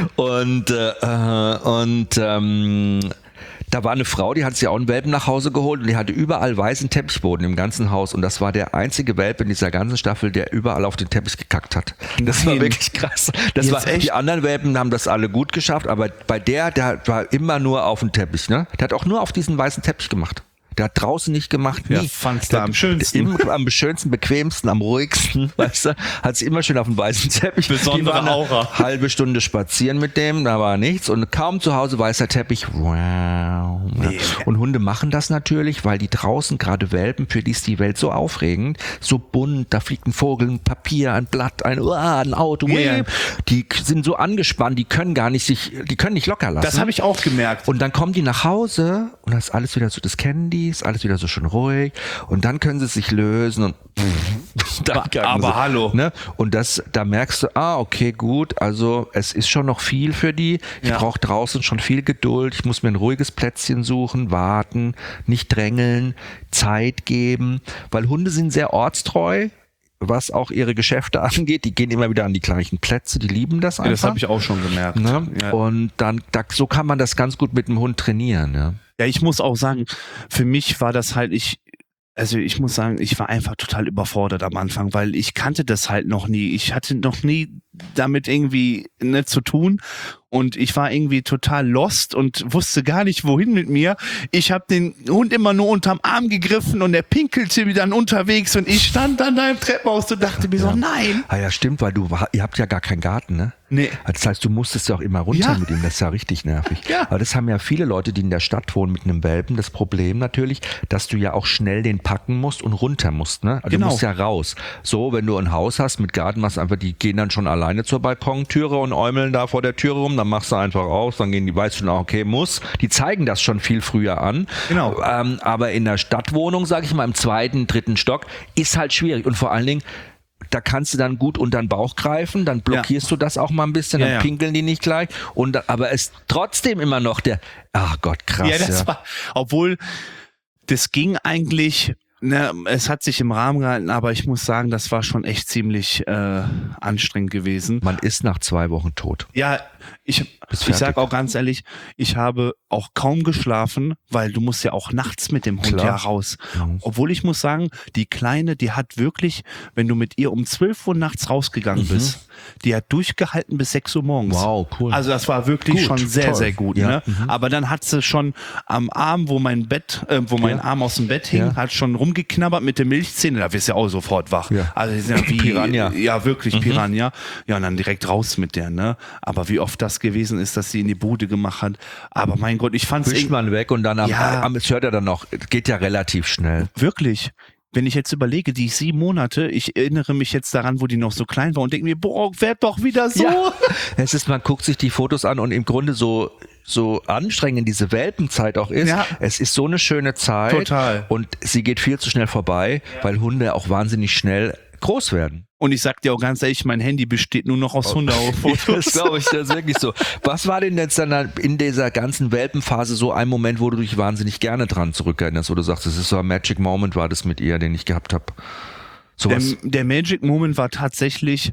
und äh, und ähm, da war eine Frau, die hat sich auch einen Welpen nach Hause geholt und die hatte überall weißen Teppichboden im ganzen Haus und das war der einzige Welpe in dieser ganzen Staffel, der überall auf den Teppich gekackt hat. Das Nein. war wirklich krass. Das war, die anderen Welpen haben das alle gut geschafft, aber bei der, der war immer nur auf dem Teppich. Ne? Der hat auch nur auf diesen weißen Teppich gemacht. Der hat draußen nicht gemacht, nie. Ja, fand's da am schönsten. Immer am schönsten, bequemsten, am ruhigsten, weißt du, hat sich immer schön auf dem weißen Teppich. Besondere eine Aura. Halbe Stunde spazieren mit dem, da war nichts und kaum zu Hause weißer Teppich. Wow. Nee. Und Hunde machen das natürlich, weil die draußen, gerade Welpen, für die ist die Welt so aufregend, so bunt, da fliegt ein Vogel, ein Papier, ein Blatt, ein, uh, ein Auto. Yeah. Die sind so angespannt, die können gar nicht sich, die können nicht locker lassen. Das habe ich auch gemerkt. Und dann kommen die nach Hause und das ist alles wieder so, das kennen die, ist alles wieder so schön ruhig und dann können sie sich lösen und dann aber sie, hallo. Ne? Und das, da merkst du, ah, okay, gut, also es ist schon noch viel für die. Ich ja. brauche draußen schon viel Geduld. Ich muss mir ein ruhiges Plätzchen suchen, warten, nicht drängeln, Zeit geben, weil Hunde sind sehr ortstreu, was auch ihre Geschäfte angeht. Die gehen immer wieder an die gleichen Plätze, die lieben das einfach. Ja, das habe ich auch schon gemerkt. Ne? Ja. Und dann, da, so kann man das ganz gut mit dem Hund trainieren. Ja. Ja, ich muss auch sagen, für mich war das halt, ich, also ich muss sagen, ich war einfach total überfordert am Anfang, weil ich kannte das halt noch nie. Ich hatte noch nie damit irgendwie ne, zu tun und ich war irgendwie total lost und wusste gar nicht, wohin mit mir. Ich habe den Hund immer nur unterm Arm gegriffen und er pinkelte mir dann unterwegs und ich stand dann da im Treppenhaus und dachte mir ja. so, nein. Ah ja, stimmt, weil du, ihr habt ja gar keinen Garten, ne? Nee. Das heißt, du musstest ja auch immer runter ja. mit ihm, das ist ja richtig nervig. Ja. Aber das haben ja viele Leute, die in der Stadt wohnen mit einem Welpen, das Problem natürlich, dass du ja auch schnell den packen musst und runter musst, ne? Also genau. Du musst ja raus. So, wenn du ein Haus hast mit Garten, machst einfach, die gehen dann schon alleine zur Balkontüre und äumeln da vor der Türe rum, dann machst du einfach raus, dann gehen die, weißt du schon, okay, muss. Die zeigen das schon viel früher an. Genau. Ähm, aber in der Stadtwohnung, sag ich mal, im zweiten, dritten Stock, ist halt schwierig. Und vor allen Dingen, da kannst du dann gut unter den Bauch greifen, dann blockierst ja. du das auch mal ein bisschen, dann ja, ja. pinkeln die nicht gleich. Und, aber es ist trotzdem immer noch der, ach Gott, krass. Ja, das ja. war, obwohl, das ging eigentlich, ne, es hat sich im Rahmen gehalten, aber ich muss sagen, das war schon echt ziemlich äh, anstrengend gewesen. Man ist nach zwei Wochen tot. Ja, ich, ich sag auch ganz ehrlich, ich habe auch kaum geschlafen, weil du musst ja auch nachts mit dem Hund Klar. ja raus. Mhm. Obwohl ich muss sagen, die Kleine, die hat wirklich, wenn du mit ihr um zwölf Uhr nachts rausgegangen mhm. bist, die hat durchgehalten bis sechs Uhr morgens. Wow, cool. Also das war wirklich gut, schon sehr, toll. sehr gut. Ja. Ne? Mhm. Aber dann hat sie schon am Arm, wo mein Bett, äh, wo mein ja. Arm aus dem Bett hing, ja. hat schon rumgeknabbert mit der Milchzähne. Da wirst du ja auch sofort wach. Ja. Also die sind ja wie Piranha. Ja, wirklich mhm. Piranha. Ja, und dann direkt raus mit der. Ne? Aber wie oft das gewesen ist, dass sie in die Bude gemacht hat. Aber mein Gott, ich fand's Wischt man weg und dann am, ja. am, es hört ja dann noch, geht ja relativ schnell. Wirklich. Wenn ich jetzt überlege, die sieben Monate, ich erinnere mich jetzt daran, wo die noch so klein war und denke mir, boah, werd doch wieder so. Ja. Es ist, man guckt sich die Fotos an und im Grunde so, so anstrengend diese Welpenzeit auch ist. Ja. Es ist so eine schöne Zeit. Total. Und sie geht viel zu schnell vorbei, ja. weil Hunde auch wahnsinnig schnell groß werden. Und ich sag dir auch ganz ehrlich, mein Handy besteht nur noch aus Hundefotos. Das glaube ich, das ist wirklich so. Was war denn jetzt dann in dieser ganzen Welpenphase so ein Moment, wo du dich wahnsinnig gerne dran zurückerinnerst, wo du sagst, das ist so ein Magic Moment, war das mit ihr, den ich gehabt habe? Der, der Magic Moment war tatsächlich,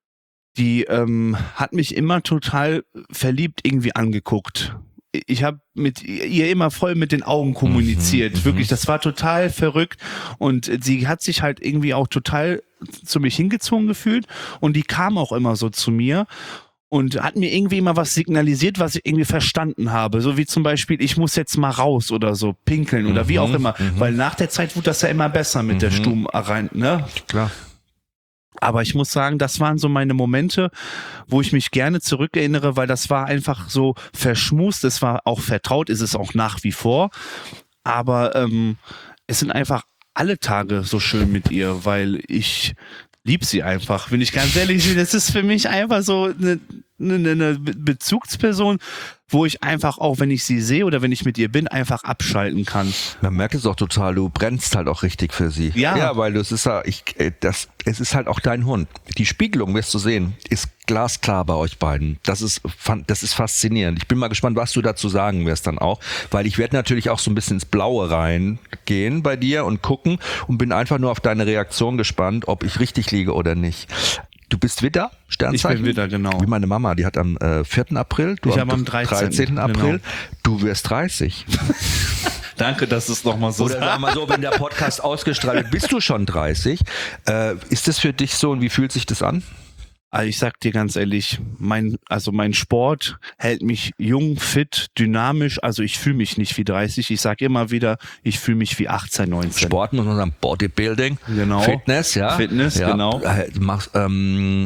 die ähm, hat mich immer total verliebt irgendwie angeguckt. Ich habe mit ihr immer voll mit den Augen kommuniziert. Mhm, wirklich, das war total verrückt. Und sie hat sich halt irgendwie auch total zu mich hingezogen gefühlt. Und die kam auch immer so zu mir und hat mir irgendwie immer was signalisiert, was ich irgendwie verstanden habe. So wie zum Beispiel, ich muss jetzt mal raus oder so pinkeln oder mhm, wie auch immer. Mhm. Weil nach der Zeit wurde das ja immer besser mit mhm. der Stuben rein, ne? Klar. Aber ich muss sagen, das waren so meine Momente, wo ich mich gerne zurückerinnere, weil das war einfach so verschmust, es war auch vertraut, ist es auch nach wie vor. Aber ähm, es sind einfach alle Tage so schön mit ihr, weil ich lieb sie einfach, bin ich ganz ehrlich. Das ist für mich einfach so eine, eine, eine Bezugsperson, wo ich einfach auch, wenn ich sie sehe oder wenn ich mit ihr bin, einfach abschalten kann. Man merkt es auch total, du brennst halt auch richtig für sie. Ja. Ja, weil das ist ja, ich, das, es ist halt auch dein Hund. Die Spiegelung, wirst du sehen, ist glasklar bei euch beiden. Das ist, das ist faszinierend. Ich bin mal gespannt, was du dazu sagen wirst dann auch, weil ich werde natürlich auch so ein bisschen ins Blaue reingehen bei dir und gucken und bin einfach nur auf deine Reaktion gespannt, ob ich richtig liege oder nicht. Du bist Widder, Sternzeichen? Ich bin Widder, genau. Wie meine Mama, die hat am äh, vierten April, du ich am, am dreizehnten April. Genau. Du wirst dreißig. Danke, dass du es nochmal so Oder sag mal so, wenn der Podcast ausgestrahlt wird, bist du schon dreißig. Äh, ist das für dich so und wie fühlt sich das an? Also ich sag dir ganz ehrlich, mein, also mein Sport hält mich jung, fit, dynamisch. Also ich fühle mich nicht wie dreißig. Ich sag immer wieder, ich fühle mich wie achtzehn, neunzehn. Sport muss man sagen, Bodybuilding, genau. Fitness, ja. Fitness, ja. genau. Du machst ähm,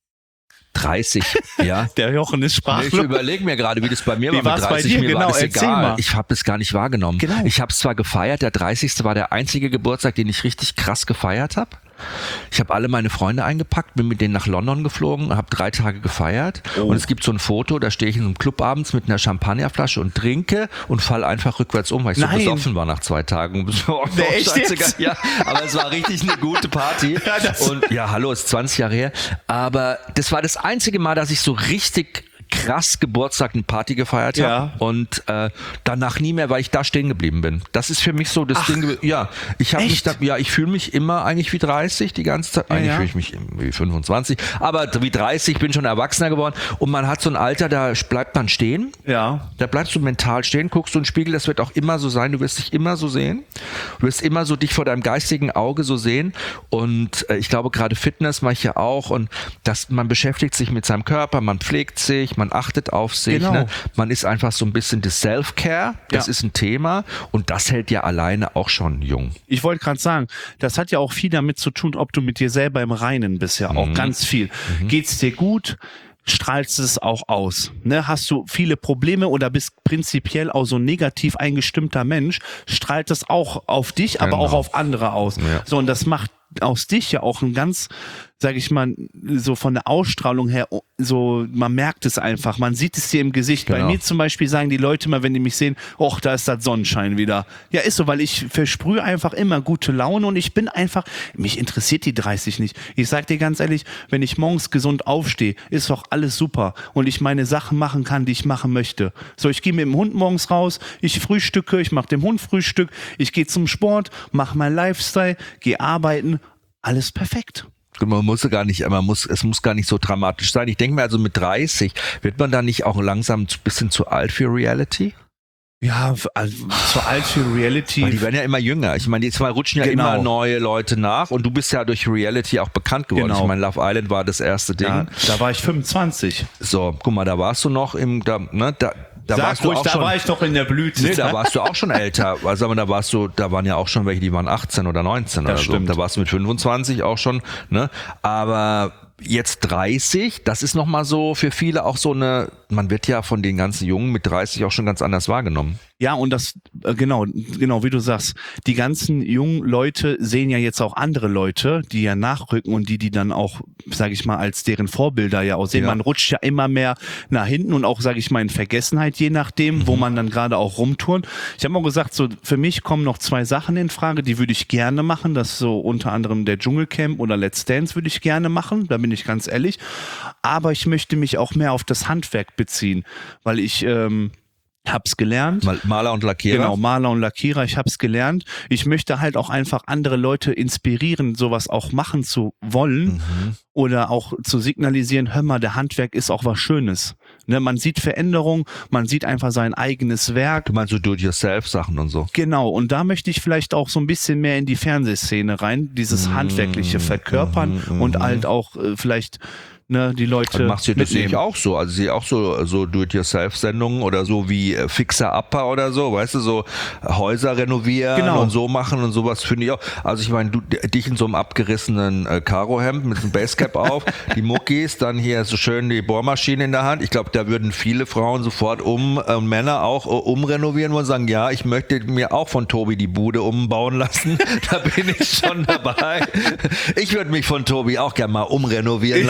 dreißig, ja. Der Jochen ist sprachlos. Ich überlege mir gerade, wie das bei mir wie war mit dreißig. Bei dir? Mir Genau, war das erzähl egal. Mal. Ich habe es gar nicht wahrgenommen. Genau. Ich habe es zwar gefeiert, der dreißigste war der einzige Geburtstag, den ich richtig krass gefeiert habe. Ich habe alle meine Freunde eingepackt, bin mit denen nach London geflogen, habe drei Tage gefeiert oh. und es gibt so ein Foto, da stehe ich in einem Club abends mit einer Champagnerflasche und trinke und fall einfach rückwärts um, weil ich Nein. so besoffen war nach zwei Tagen. Oh, nee, echt jetzt? Ja, aber es war richtig eine gute Party. Ja, und ja, hallo, ist zwanzig Jahre her. Aber das war das einzige Mal, dass ich so richtig krass Geburtstag eine Party gefeiert habe ja. und äh, danach nie mehr, weil ich da stehen geblieben bin. Das ist für mich so das Ach, Ding. Ja, ich habe mich da, ja, ich fühle mich immer eigentlich wie dreißig die ganze Zeit. Eigentlich ja, ja. fühle ich mich wie fünfundzwanzig, aber wie dreißig, bin schon erwachsener geworden und man hat so ein Alter, da bleibt man stehen. Ja. Da bleibst du mental stehen, guckst du in den Spiegel, das wird auch immer so sein, du wirst dich immer so sehen. Du wirst immer so dich vor deinem geistigen Auge so sehen und äh, ich glaube gerade Fitness mache ich ja auch und dass man beschäftigt sich mit seinem Körper, man pflegt sich, man achtet auf sich, genau. ne? Man ist einfach so ein bisschen das Self-Care, das ja. ist ein Thema und das hält ja alleine auch schon jung. Ich wollte gerade sagen, das hat ja auch viel damit zu tun, ob du mit dir selber im Reinen bist, ja auch mhm. ganz viel. Mhm. Geht's dir gut? Strahlst es auch aus. Ne? Hast du viele Probleme oder bist prinzipiell auch so ein negativ eingestimmter Mensch, strahlt das auch auf dich, genau. aber auch auf andere aus. Ja. So, und das macht aus dich ja auch ein ganz, sag ich mal, so von der Ausstrahlung her, so, man merkt es einfach, man sieht es dir im Gesicht. Genau. Bei mir zum Beispiel sagen die Leute mal, wenn die mich sehen, och, da ist das Sonnenschein wieder. Ja, ist so, weil ich versprühe einfach immer gute Laune und ich bin einfach, mich interessiert die dreißig nicht. Ich sag dir ganz ehrlich, wenn ich morgens gesund aufstehe, ist doch alles super und ich meine Sachen machen kann, die ich machen möchte. So, ich gehe mit dem Hund morgens raus, ich frühstücke, ich mache dem Hund Frühstück, ich gehe zum Sport, mache mein Lifestyle, gehe arbeiten, alles perfekt. Man muss gar nicht, man muss, es muss gar nicht so dramatisch sein. Ich denke mir also mit dreißig, wird man da nicht auch langsam ein bisschen zu alt für Reality? Ja, also zu alt für Reality. Weil die werden ja immer jünger. Ich meine, jetzt mal rutschen ja genau. immer neue Leute nach und du bist ja durch Reality auch bekannt geworden. Genau. Ich meine, Love Island war das erste Ding. Ja, da war ich fünfundzwanzig. So, guck mal, da warst du noch im, da, ne, da, Da Sag warst ruhig, du auch da schon, war ich doch in der Blüte. Nee, da warst du auch schon älter. Also da warst du, da waren ja auch schon welche, die waren achtzehn oder neunzehn das oder stimmt. so. Da warst du mit fünfundzwanzig auch schon, ne? Aber jetzt dreißig, das ist nochmal so für viele auch so eine, man wird ja von den ganzen Jungen mit dreißig auch schon ganz anders wahrgenommen. Ja, und das, genau, genau, wie du sagst, die ganzen jungen Leute sehen ja jetzt auch andere Leute, die ja nachrücken und die, die dann auch, sage ich mal, als deren Vorbilder ja aussehen. Ja. Man rutscht ja immer mehr nach hinten und auch, sage ich mal, in Vergessenheit, je nachdem, mhm. wo man dann gerade auch rumturnt. Ich habe auch gesagt, so für mich kommen noch zwei Sachen in Frage, die würde ich gerne machen. Das ist so unter anderem der Dschungelcamp oder Let's Dance würde ich gerne machen, da bin ich ganz ehrlich. Aber ich möchte mich auch mehr auf das Handwerk beziehen, weil ich ähm, hab's gelernt. Maler und Lackierer. Genau, Maler und Lackierer, ich hab's gelernt. Ich möchte halt auch einfach andere Leute inspirieren, sowas auch machen zu wollen mhm. oder auch zu signalisieren, hör mal, der Handwerk ist auch was Schönes. Ne, man sieht Veränderung, man sieht einfach sein eigenes Werk. Du meinst so Do-it-yourself-Sachen und so? Genau, und da möchte ich vielleicht auch so ein bisschen mehr in die Fernsehszene rein, dieses mmh, handwerkliche Verkörpern mmh, und halt auch äh, vielleicht ne, die Leute also machst du das sehe mitnehmen. ich auch so, also ich sehe auch so, so Do-it-yourself-Sendungen oder so wie äh, Fixer-Upper oder so, weißt du, so Häuser renovieren genau. und so machen und sowas finde ich auch. Also ich meine, du dich in so einem abgerissenen äh, Karohemd mit einem Basecap auf, die Muckis, dann hier so schön die Bohrmaschine in der Hand. Ich glaube, da würden viele Frauen sofort um, äh, Männer auch äh, umrenovieren und sagen, ja, ich möchte mir auch von Tobi die Bude umbauen lassen. Da bin ich schon dabei. Ich würde mich von Tobi auch gerne mal umrenovieren lassen.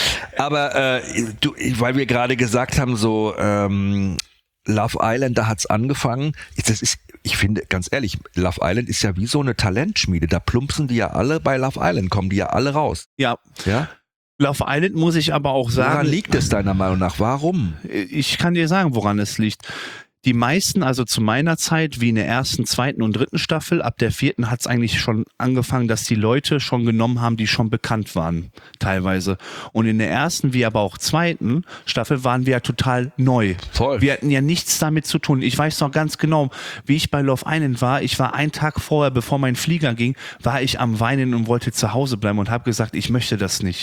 Aber äh, du, weil wir gerade gesagt haben, so ähm, Love Island, da hat's angefangen. Das ist, ich finde, ganz ehrlich, Love Island ist ja wie so eine Talentschmiede. Da plumpsen die ja alle bei Love Island, kommen die ja alle raus. Ja. Ja. Love Island muss ich aber auch sagen. Woran liegt es deiner Meinung nach? Warum? Ich kann dir sagen, woran es liegt. Die meisten, also zu meiner Zeit, wie in der ersten, zweiten und dritten Staffel, ab der vierten hat es eigentlich schon angefangen, dass die Leute schon genommen haben, die schon bekannt waren, teilweise. Und in der ersten, wie aber auch zweiten Staffel waren wir ja total neu. Voll. Wir hatten ja nichts damit zu tun. Ich weiß noch ganz genau, wie ich bei Love Island war. Ich war einen Tag vorher, bevor mein Flieger ging, war ich am Weinen und wollte zu Hause bleiben und habe gesagt, ich möchte das nicht.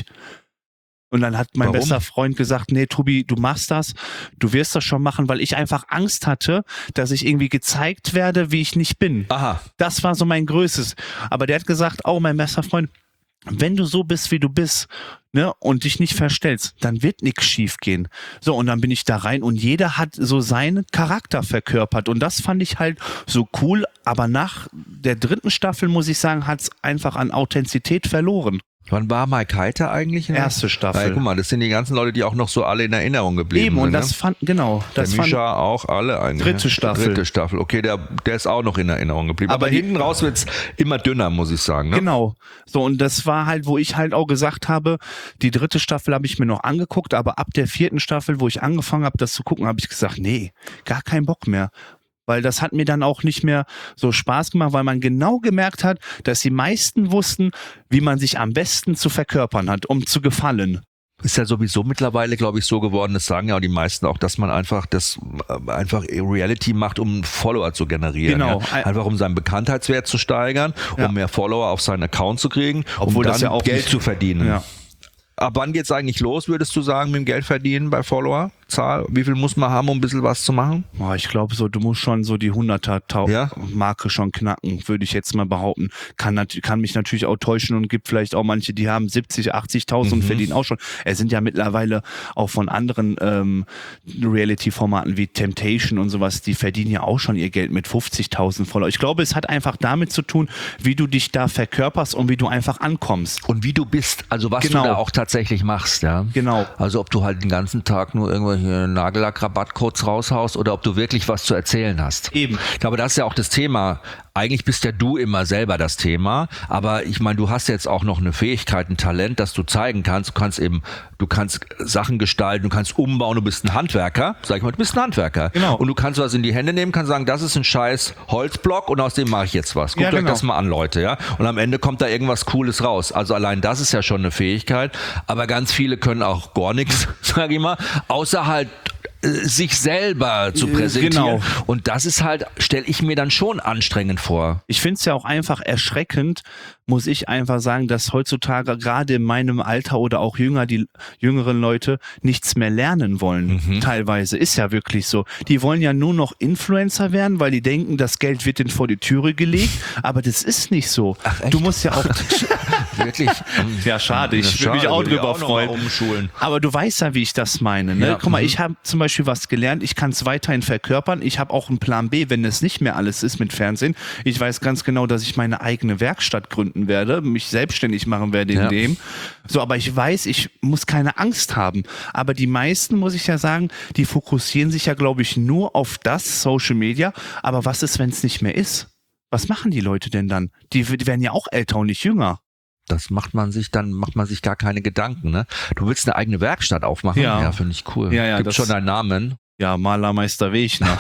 Und dann hat mein Warum? bester Freund gesagt, nee, Tobi, du machst das, du wirst das schon machen, weil ich einfach Angst hatte, dass ich irgendwie gezeigt werde, wie ich nicht bin. Aha. Das war so mein Größtes. Aber der hat gesagt, oh, mein bester Freund, wenn du so bist, wie du bist, ne, und dich nicht verstellst, dann wird nichts schief gehen. So, und dann bin ich da rein und jeder hat so seinen Charakter verkörpert und das fand ich halt so cool, aber nach der dritten Staffel, muss ich sagen, hat es einfach an Authentizität verloren. Wann war Mike Heiter eigentlich? In der Erste Staffel. Weil, guck mal, das sind die ganzen Leute, die auch noch so alle in Erinnerung geblieben Eben, sind. und das ne? fand, genau. Das der fand, Mischa auch alle eigentlich. Dritte ne? Staffel. Dritte Staffel. Okay, der, der ist auch noch in Erinnerung geblieben. Aber Aber, die- hinten raus wird's immer dünner, muss ich sagen. Ne? Genau. So, und das war halt, wo ich halt auch gesagt habe, die dritte Staffel habe ich mir noch angeguckt, aber ab der vierten Staffel, wo ich angefangen habe, das zu gucken, habe ich gesagt, nee, gar keinen Bock mehr. Weil das hat mir dann auch nicht mehr so Spaß gemacht, weil man genau gemerkt hat, dass die meisten wussten, wie man sich am besten zu verkörpern hat, um zu gefallen. Ist ja sowieso mittlerweile, glaube ich, so geworden, das sagen ja auch die meisten auch, dass man einfach das äh, einfach Reality macht, um Follower zu generieren. Genau. Ja? Einfach um seinen Bekanntheitswert zu steigern, Ja. um mehr Follower auf seinen Account zu kriegen, Obwohl um dann das ja auch Geld nicht- zu verdienen. Ja. Ab wann geht's eigentlich los, würdest du sagen, mit dem Geld verdienen bei Followerzahl? Wie viel muss man haben, um ein bisschen was zu machen? Boah, ich glaube so, du musst schon so die Ja? hunderter-Marke schon knacken, würde ich jetzt mal behaupten. Kann, nat- kann mich natürlich auch täuschen und gibt vielleicht auch manche, die haben siebzig, achtzigtausend und Mhm. verdienen auch schon. Es sind ja mittlerweile auch von anderen ähm, Reality-Formaten wie Temptation und sowas, die verdienen ja auch schon ihr Geld mit fünfzigtausend Follower. Ich glaube, es hat einfach damit zu tun, wie du dich da verkörperst und wie du einfach ankommst. Und wie du bist, also was Genau. du da auch tatsächlich machst, ja. Genau. Also ob du halt den ganzen Tag nur irgendwelche Nagellack-Rabattcodes raushaust oder ob du wirklich was zu erzählen hast. Eben. Ich glaube, das ist ja auch das Thema. Eigentlich bist ja du immer selber das Thema, aber ich meine, du hast jetzt auch noch eine Fähigkeit, ein Talent, das du zeigen kannst. Du kannst eben, du kannst Sachen gestalten, du kannst umbauen, du bist ein Handwerker. Sag ich mal, du bist ein Handwerker. Genau. Und du kannst was in die Hände nehmen, kannst sagen, das ist ein scheiß Holzblock und aus dem mache ich jetzt was. Guckt Ja, euch genau. das mal an, Leute, ja. Und am Ende kommt da irgendwas Cooles raus. Also allein das ist ja schon eine Fähigkeit. Aber ganz viele können auch gar nichts, sag ich mal, außer halt äh, sich selber zu Äh, präsentieren. genau. Und das ist halt, stelle ich mir dann schon anstrengend vor. Ich finde es ja auch einfach erschreckend, muss ich einfach sagen, dass heutzutage gerade in meinem Alter oder auch jünger, die jüngeren Leute nichts mehr lernen wollen. Mhm. Teilweise ist ja wirklich so. Die wollen ja nur noch Influencer werden, weil die denken, das Geld wird ihnen vor die Türe gelegt. Aber das ist nicht so. Ach, echt? Du musst ja auch... Wirklich? Ja, schade. Ich würde mich auch Würde ich drüber noch mal freuen. Umschulen. Aber du weißt ja, wie ich das meine. Ne? Ja, Guck mal, mhm. ich habe zum Beispiel was gelernt, ich kann es weiterhin verkörpern. Ich habe auch einen Plan B, wenn es nicht mehr alles ist mit Fernsehen. Ich weiß ganz genau, dass ich meine eigene Werkstatt gründen werde, mich selbstständig machen werde in Ja. dem. So, aber ich weiß, ich muss keine Angst haben. Aber die meisten, muss ich ja sagen, die fokussieren sich ja, glaube ich, nur auf das Social Media. Aber was ist, wenn es nicht mehr ist? Was machen die Leute denn dann? Die, die werden ja auch älter und nicht jünger. Das macht man sich, dann macht man sich gar keine Gedanken, ne? Du willst eine eigene Werkstatt aufmachen? Ja. Ja, finde ich cool. Ja, ja, Gibt das- schon deinen Namen? Ja, Malermeister Wegner.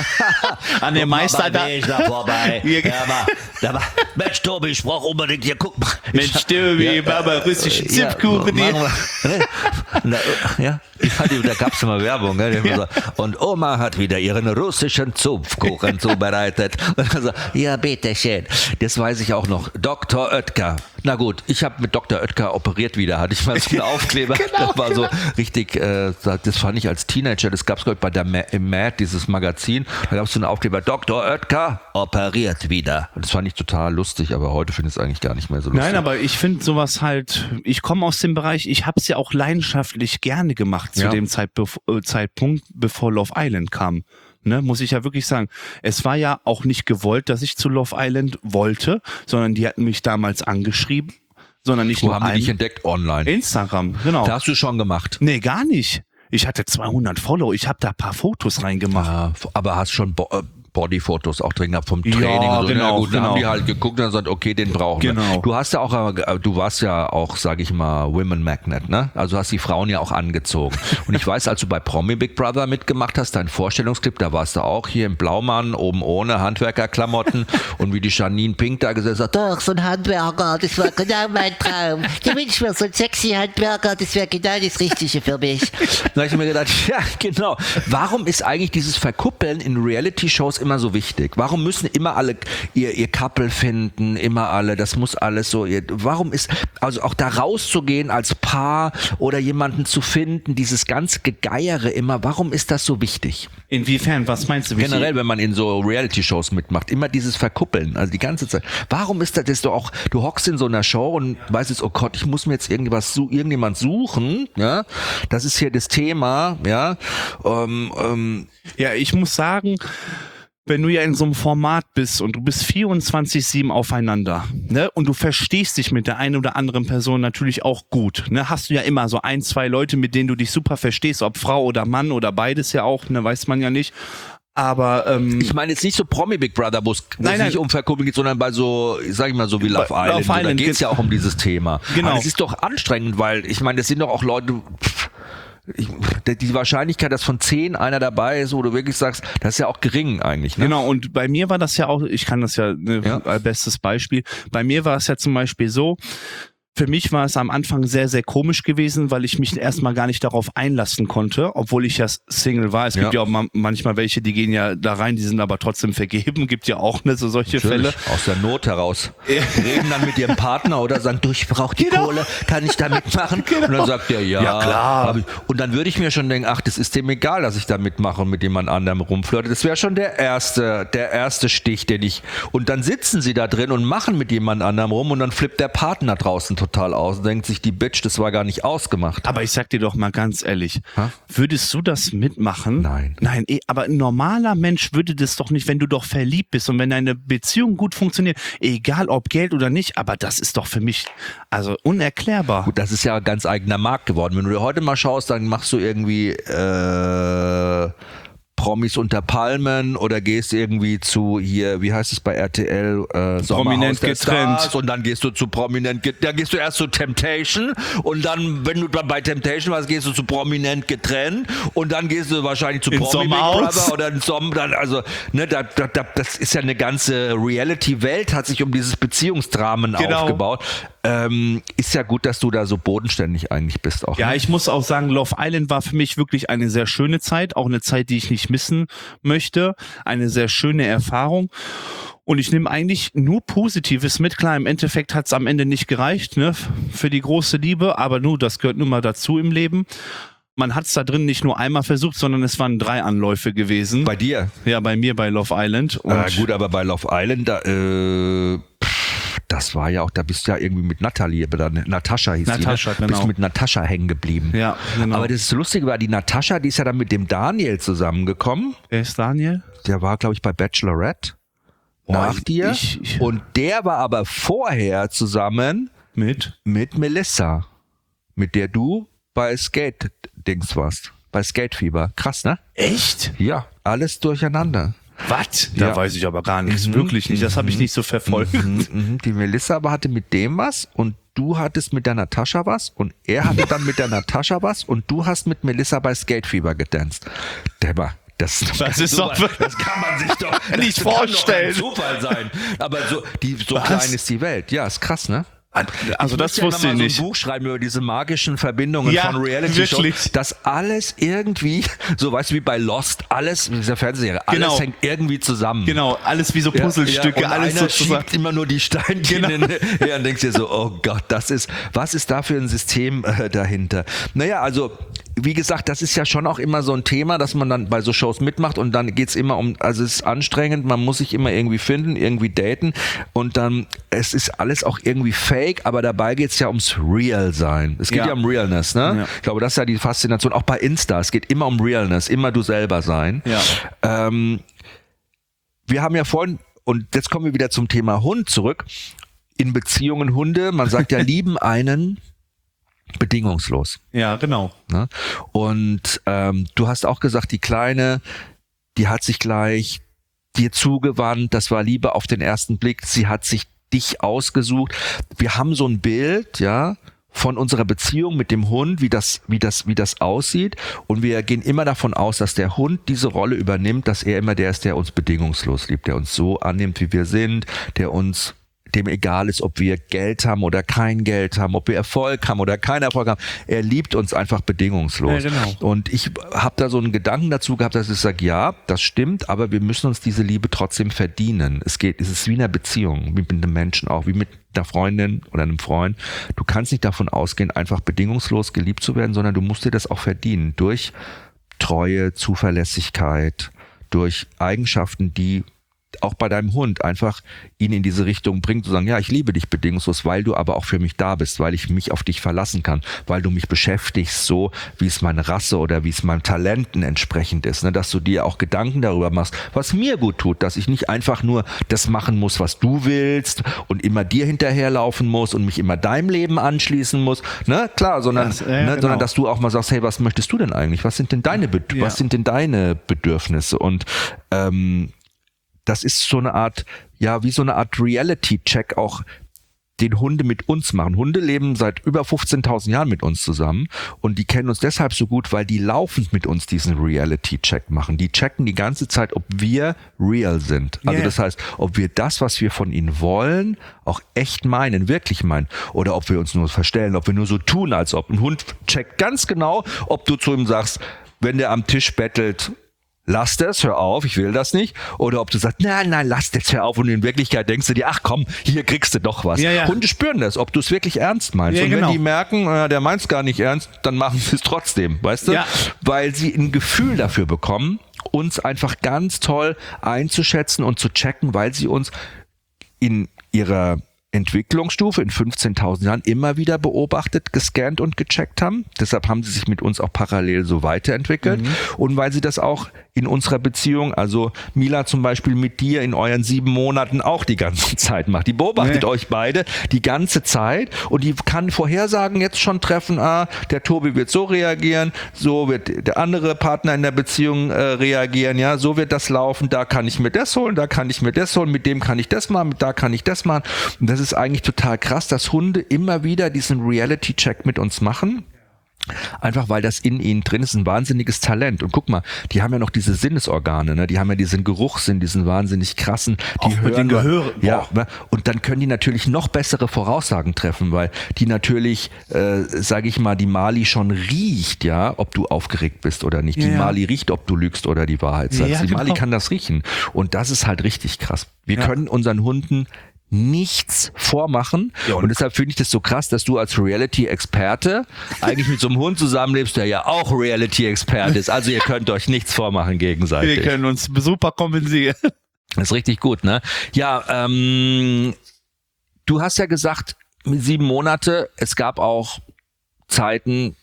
An der Meister da. da vorbei. Hier- Ja, mal, da war, Mensch, Tobi, ich brauch unbedingt hier, guck mal. Mensch, Tobi, Mama, russischen Zipkuchen Ja, hier. machen wir- Na, ja, ich hatte, da gab es immer Werbung. Gell? Die haben so, und Oma hat wieder ihren russischen Zupfkuchen zubereitet. Und dann so, ja, bitteschön. Das weiß ich auch noch. Doktor Oetker. Na gut, ich habe mit Doktor Oetker operiert wieder. Hatte ich mal so einen Aufkleber. Genau, das war so richtig, äh, das fand ich als Teenager, das gab es, glaube ich, bei der Ma- im Mad, dieses Magazin. Da gab es so einen Aufkleber, Doktor Oetker operiert wieder. Und das fand ich total lustig, aber heute finde ich es eigentlich gar nicht mehr so lustig. Nein, aber ich finde sowas halt, ich komme aus dem Bereich, ich habe es ja auch leidenschaftlich gerne gemacht zu Ja. dem Zeitbef äh, Zeitpunkt, bevor Love Island kam. Ne, muss ich ja wirklich sagen. Es war ja auch nicht gewollt, dass ich zu Love Island wollte, sondern die hatten mich damals angeschrieben, sondern nicht Wo nur haben die einen. dich entdeckt? Online. Instagram, genau. Da hast du schon gemacht. Nee, gar nicht. Ich hatte zweihundert Follow, ich habe da ein paar Fotos reingemacht. Ja, aber hast schon Bo- äh, Bodyfotos auch drin gehabt vom Training Ja, und so. genau, Na gut, dann genau. haben die halt geguckt und dann gesagt, okay, den brauchen wir. Genau. Du hast ja auch, äh, du warst ja auch, sag ich mal, Women Magnet, ne? Also hast die Frauen ja auch angezogen. Und ich weiß, als du bei Promi Big Brother mitgemacht hast, dein Vorstellungsclip, da warst du auch hier im Blaumann, oben ohne Handwerkerklamotten und wie die Janine Pink da gesessen hat, Doch, so ein Handwerker, das war genau mein Traum. Ich wünsche mir so einen sexy Handwerker, das wäre genau das Richtige für mich. da habe ich mir gedacht, ja, genau. Warum ist eigentlich dieses Verkuppeln in Reality-Shows immer so wichtig? Warum müssen immer alle ihr, ihr Couple finden, immer alle, das muss alles so, ihr, warum ist, also auch da rauszugehen als Paar oder jemanden zu finden, dieses ganz Gegeiere immer, warum ist das so wichtig? Inwiefern, was meinst du? Wie Generell, wenn man in so Reality-Shows mitmacht, immer dieses Verkuppeln, also die ganze Zeit. Warum ist das, das ist doch auch, du hockst in so einer Show und weißt jetzt, oh Gott, ich muss mir jetzt irgendwas, su- irgendjemand suchen, ja, das ist hier das Thema, ja, ähm, ähm, Ja, ich muss sagen, wenn du ja in so einem Format bist und du bist vierundzwanzig sieben aufeinander, ne, und du verstehst dich mit der einen oder anderen Person natürlich auch gut, ne, hast du ja immer so ein, zwei Leute, mit denen du dich super verstehst, ob Frau oder Mann oder beides ja auch, ne, weiß man ja nicht. Aber ähm, ich meine jetzt nicht so Promi Big Brother, wo es wo Nein, es nein. nicht um Verkuppeln geht, sondern bei so, sag ich mal, so wie Love Bei Island. Love So, da Island geht es geht- ja auch um dieses Thema. Genau. Aber es ist doch anstrengend, weil ich meine, das sind doch auch Leute. Pff, ich, die Wahrscheinlichkeit, dass von zehn einer dabei ist, wo du wirklich sagst, das ist ja auch gering eigentlich. Ne? Genau, und bei mir war das ja auch, ich kann das ja, ne, Ja. als bestes Beispiel, bei mir war es ja zum Beispiel so, für mich war es am Anfang sehr, sehr komisch gewesen, weil ich mich erstmal gar nicht darauf einlassen konnte, obwohl ich ja Single war. Es gibt Ja. ja auch ma- manchmal welche, die gehen ja da rein, die sind aber trotzdem vergeben. Gibt ja auch ne, so solche Fälle. Natürlich, aus der Not heraus. Reden dann mit ihrem Partner oder sagen, du, ich brauche die Genau. Kohle, kann ich da mitmachen? Und dann sagt er, ja. Ja, klar. hab ich. Und dann würde ich mir schon denken, ach, das ist dem egal, dass ich da mitmache und mit jemand anderem rumflirte. Das wäre schon der erste, der erste Stich, den ich... Und dann sitzen sie da drin und machen mit jemand anderem rum und dann flippt der Partner draußen total aus und denkt sich, die Bitch, das war gar nicht ausgemacht. Aber ich sag dir doch mal ganz ehrlich, Ha? würdest du das mitmachen? Nein. Nein, eh, aber ein normaler Mensch würde das doch nicht, wenn du doch verliebt bist und wenn deine Beziehung gut funktioniert, egal ob Geld oder nicht, aber das ist doch für mich also unerklärbar. Gut, das ist ja ein ganz eigener Markt geworden. Wenn du dir heute mal schaust, dann machst du irgendwie äh, Promis unter Palmen oder gehst irgendwie zu hier, wie heißt es bei R T L, äh, Sommerhaus Prominent der getrennt. Stars, und dann gehst du zu Prominent, get- dann gehst du erst zu Temptation und dann, wenn du dann bei Temptation warst, gehst du zu Prominent getrennt und dann gehst du wahrscheinlich zu Ins Promi Big Sommerhaus. Brother oder in Som, dann, also, ne, da, da, da, das ist ja eine ganze Reality-Welt, hat sich um dieses Beziehungsdramen Genau. aufgebaut. Ähm, ist ja gut, dass du da so bodenständig eigentlich bist auch. Ja, ne? ich muss auch sagen, Love Island war für mich wirklich eine sehr schöne Zeit, auch eine Zeit, die ich nicht missen möchte, eine sehr schöne Erfahrung. Und ich nehme eigentlich nur Positives mit. Klar, im Endeffekt hat es am Ende nicht gereicht, ne, für die große Liebe, aber nur, das gehört nun mal dazu im Leben. Man hat es da drin nicht nur einmal versucht, sondern es waren drei Anläufe gewesen. Bei dir? ja, bei mir bei Love Island. Und Äh, gut, aber bei Love Island, da, äh, pff, das war ja auch, da bist du ja irgendwie mit Natalie, oder Natascha hieß Natascha, sie, ne? genau. Bist mit Natascha hängen geblieben. Ja, genau. Aber das Lustige war, die Natascha, die ist ja dann mit dem Daniel zusammengekommen. Wer ist Daniel? Der war, glaube ich, bei Bachelorette. Boah, nach ich- dir. ich- ich- Und der war aber vorher zusammen Mit? mit Melissa, mit der du bei Skate-Dings warst. Bei Skatefieber. Krass, ne? Echt? Ja, alles durcheinander. Was? Da Ja. weiß ich aber gar nichts. Mhm. Wirklich nicht. Das habe ich nicht so verfolgt. Mhm, mhm. Die Melissa aber hatte mit dem was und du hattest mit der Natascha was und er hatte dann mit der Natascha was und du hast mit Melissa bei Skatefieber getanzt. Debber. Das, Das ist doch- das kann man sich doch Nicht das vorstellen. Kann doch ein Zufall sein. Aber so, die, so Was? klein ist die Welt. Ja, ist krass, ne? Also das müsste ja wusste noch ich mal nicht. so ein Buch schreiben über diese magischen Verbindungen Ja, von Reality-Shows, wirklich. dass alles irgendwie, so weißt du, wie bei Lost, alles, dieser Fernsehserie, alles Genau. hängt irgendwie zusammen. Genau, alles wie so Puzzlestücke, ja, und alles einer sozusagen. schiebt immer nur die Steinchen Genau. hin her und denkst dir so, oh Gott, das ist, was ist da für ein System äh, dahinter? Naja, also, wie gesagt, das ist ja schon auch immer so ein Thema, dass man dann bei so Shows mitmacht und dann geht's immer um, also es ist anstrengend, man muss sich immer irgendwie finden, irgendwie daten und dann, es ist alles auch irgendwie fake, aber dabei geht's ja ums Real-Sein. Es geht ja, Ja. um Realness, ne? Ja. Ich glaube, das ist ja die Faszination, auch bei Insta, es geht immer um Realness, immer du selber sein. Ja. Ähm, wir haben ja vorhin, und jetzt kommen wir wieder zum Thema Hund zurück. in Beziehungen Hunde, man sagt ja, lieben einen bedingungslos. Ja, genau. Ne? Und ähm, du hast auch gesagt, die Kleine, die hat sich gleich dir zugewandt, das war Liebe auf den ersten Blick, sie hat sich dich ausgesucht. Wir haben so ein Bild, ja, von unserer Beziehung mit dem Hund, wie das, wie das, wie das aussieht. Und wir gehen immer davon aus, dass der Hund diese Rolle übernimmt, dass er immer der ist, der uns bedingungslos liebt, der uns so annimmt, wie wir sind, der uns dem egal ist, ob wir Geld haben oder kein Geld haben, ob wir Erfolg haben oder keinen Erfolg haben. Er liebt uns einfach bedingungslos. Ja, genau. Und ich habe da so einen Gedanken dazu gehabt, dass ich sage, ja, das stimmt, aber wir müssen uns diese Liebe trotzdem verdienen. Es geht, es ist wie in einer Beziehung, wie mit einem Menschen auch, wie mit einer Freundin oder einem Freund. Du kannst nicht davon ausgehen, einfach bedingungslos geliebt zu werden, sondern du musst dir das auch verdienen durch Treue, Zuverlässigkeit, durch Eigenschaften, die auch bei deinem Hund einfach ihn in diese Richtung bringt, zu sagen, ja, ich liebe dich bedingungslos, weil du aber auch für mich da bist, weil ich mich auf dich verlassen kann, weil du mich beschäftigst, so wie es meine Rasse oder wie es meinem Talenten entsprechend ist, ne? Dass du dir auch Gedanken darüber machst, was mir gut tut, dass ich nicht einfach nur das machen muss, was du willst und immer dir hinterherlaufen muss und mich immer deinem Leben anschließen muss, ne? Klar, sondern, das, äh, ne? genau. sondern dass du auch mal sagst, hey, was möchtest du denn eigentlich? Was sind denn deine, Be- Ja. was sind denn deine Bedürfnisse? Und ähm, das ist so eine Art, ja, wie so eine Art Reality-Check auch, den Hunde mit uns machen. Hunde leben seit über fünfzehntausend Jahren mit uns zusammen und die kennen uns deshalb so gut, weil die laufend mit uns diesen Reality-Check machen. Die checken die ganze Zeit, ob wir real sind. Also Yeah. das heißt, ob wir das, was wir von ihnen wollen, auch echt meinen, wirklich meinen. Oder ob wir uns nur verstellen, ob wir nur so tun, als ob. Ein Hund checkt ganz genau, ob du zu ihm sagst, wenn der am Tisch bettelt, lass das, hör auf, ich will das nicht. Oder ob du sagst, nein, nein, lass das, hör auf. Und in Wirklichkeit denkst du dir, ach komm, hier kriegst du doch was. Ja, ja. Hunde spüren das, ob du es wirklich ernst meinst. Ja, und genau. wenn die merken, äh, der meint es gar nicht ernst, dann machen sie es trotzdem, weißt du? Ja. Weil sie ein Gefühl dafür bekommen, uns einfach ganz toll einzuschätzen und zu checken, weil sie uns in ihrer Entwicklungsstufe in fünfzehntausend Jahren immer wieder beobachtet, gescannt und gecheckt haben. Deshalb haben sie sich mit uns auch parallel so weiterentwickelt. Mhm. Und weil sie das auch in unserer Beziehung, also Mila zum Beispiel mit dir in euren sieben Monaten auch die ganze Zeit macht. Die beobachtet Nee. euch beide die ganze Zeit und die kann Vorhersagen jetzt schon treffen, ah, der Tobi wird so reagieren, so wird der andere Partner in der Beziehung äh, reagieren, ja, so wird das laufen, da kann ich mir das holen, da kann ich mir das holen, mit dem kann ich das machen, da kann ich das machen. Und das ist eigentlich total krass, dass Hunde immer wieder diesen Reality-Check mit uns machen. Einfach weil das in ihnen drin ist, ein wahnsinniges Talent. Und guck mal, die haben ja noch diese Sinnesorgane, ne? Die haben ja diesen Geruchssinn, diesen wahnsinnig krassen, die Auch hören mit den nur- Gehören. Ja, ne? Und dann können die natürlich noch bessere Voraussagen treffen, weil die natürlich, äh, sage ich mal, die Mali schon riecht, ja, ob du aufgeregt bist oder nicht. Die Ja, ja. Mali riecht, ob du lügst oder die Wahrheit sagst. Ja, die Mali genau. kann das riechen. Und das ist halt richtig krass. Wir Ja. können unseren Hunden nichts vormachen. Ja, und, und- deshalb finde ich das so krass, dass du als Reality-Experte eigentlich mit so einem Hund zusammenlebst, der ja auch Reality-Experte ist. Also ihr könnt euch nichts vormachen gegenseitig. Wir können uns super kompensieren. Das ist richtig gut, ne? Ja, ähm, du hast ja gesagt, mit sieben Monate, es gab auch Zeiten,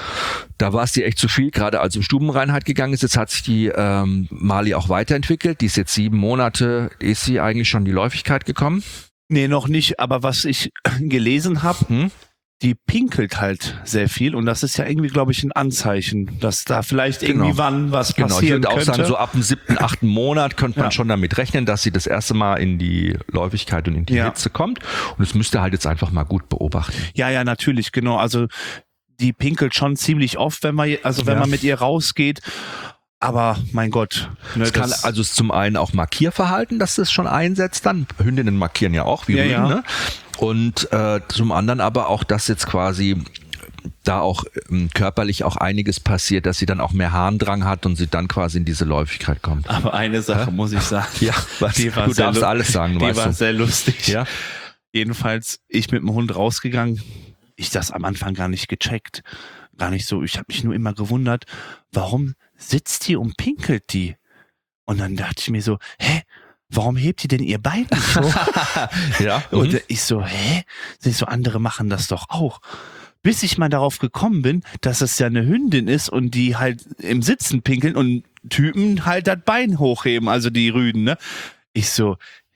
da war es dir echt zu viel, gerade als du in Stubenreinheit gegangen ist. Jetzt hat sich die ähm, Mali auch weiterentwickelt. Die ist jetzt sieben Monate, ist sie eigentlich schon in die Läufigkeit gekommen? Nee, noch nicht, aber was ich gelesen habe, Hm? die pinkelt halt sehr viel und das ist ja irgendwie, glaube ich, ein Anzeichen, dass da vielleicht Genau. irgendwie wann was Genau, ich passieren würde auch könnte. sagen, so ab dem siebten, achten Monat könnte man Ja. schon damit rechnen, dass sie das erste Mal in die Läufigkeit und in die Ja. Hitze kommt. Und das müsst ihr halt jetzt einfach mal gut beobachten. Ja, ja, natürlich, genau. Also die pinkelt schon ziemlich oft, wenn man, also wenn Ja. man mit ihr rausgeht. Aber mein Gott, ne, Es kann das- also es zum einen auch Markierverhalten, dass das schon einsetzt dann. Hündinnen markieren ja auch, wie Ja, Rüden, ja. ne? Und äh, zum anderen aber auch, dass jetzt quasi da auch ähm, körperlich auch einiges passiert, dass sie dann auch mehr Harndrang hat und sie dann quasi in diese Läufigkeit kommt. aber eine Sache muss ich sagen. Ja, was? Die war Du sehr darfst lu- alles sagen, Die weißt war du. sehr lustig. Ja? Jedenfalls, ich mit dem Hund rausgegangen, ich das am Anfang gar nicht gecheckt. Gar nicht so. Ich habe mich nur immer gewundert, warum sitzt die und pinkelt die? Und dann dachte ich mir so, hä? Warum hebt die denn ihr Bein nicht so? Ja. Und Mhm. ich so, hä? Ich so, andere machen das doch auch. Bis ich mal darauf gekommen bin, dass es ja eine Hündin ist und die halt im Sitzen pinkeln und Typen halt das Bein hochheben, also die Rüden, ne? Ich so,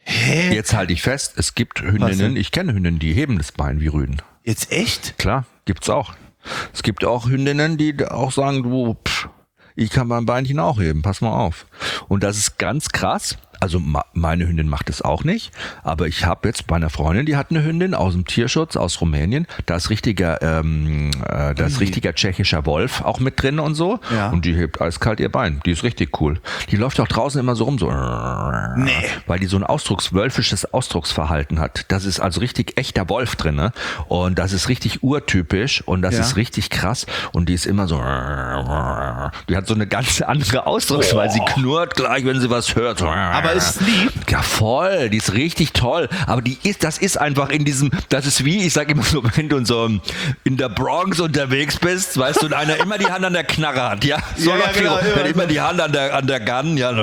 Hä? Jetzt halte ich fest, es gibt Hündinnen, ich kenne Hündinnen, die heben das Bein wie Rüden. Jetzt echt? Klar, gibt's auch. Es gibt auch Hündinnen, die auch sagen, du, pff, ich kann mein Beinchen auch heben, pass mal auf. Und das ist ganz krass. Also meine Hündin macht es auch nicht, aber ich habe jetzt bei einer Freundin, die hat eine Hündin aus dem Tierschutz aus Rumänien, da ist richtiger, ähm, äh, da ist richtiger tschechischer Wolf auch mit drin und so, ja. Und die hebt eiskalt ihr Bein, die ist richtig cool. Die läuft auch draußen immer so rum, so, nee. weil die so ein Ausdrucks, wölfisches Ausdrucksverhalten hat. Das ist also richtig echter Wolf drin, ne? Und das ist richtig urtypisch und das ja. ist richtig krass und die ist immer so, die hat so eine ganz andere Ausdrucksweise, sie knurrt gleich, wenn sie was hört. Aber ist lieb. Ja, voll, die ist richtig toll. Aber die ist, das ist einfach in diesem, das ist wie, ich sag immer so, wenn du so in der Bronx unterwegs bist, weißt du, und einer immer die Hand an der Knarre hat, ja? So ja, ja, genau, der hat ja. immer die Hand an der, an der Gun, ja.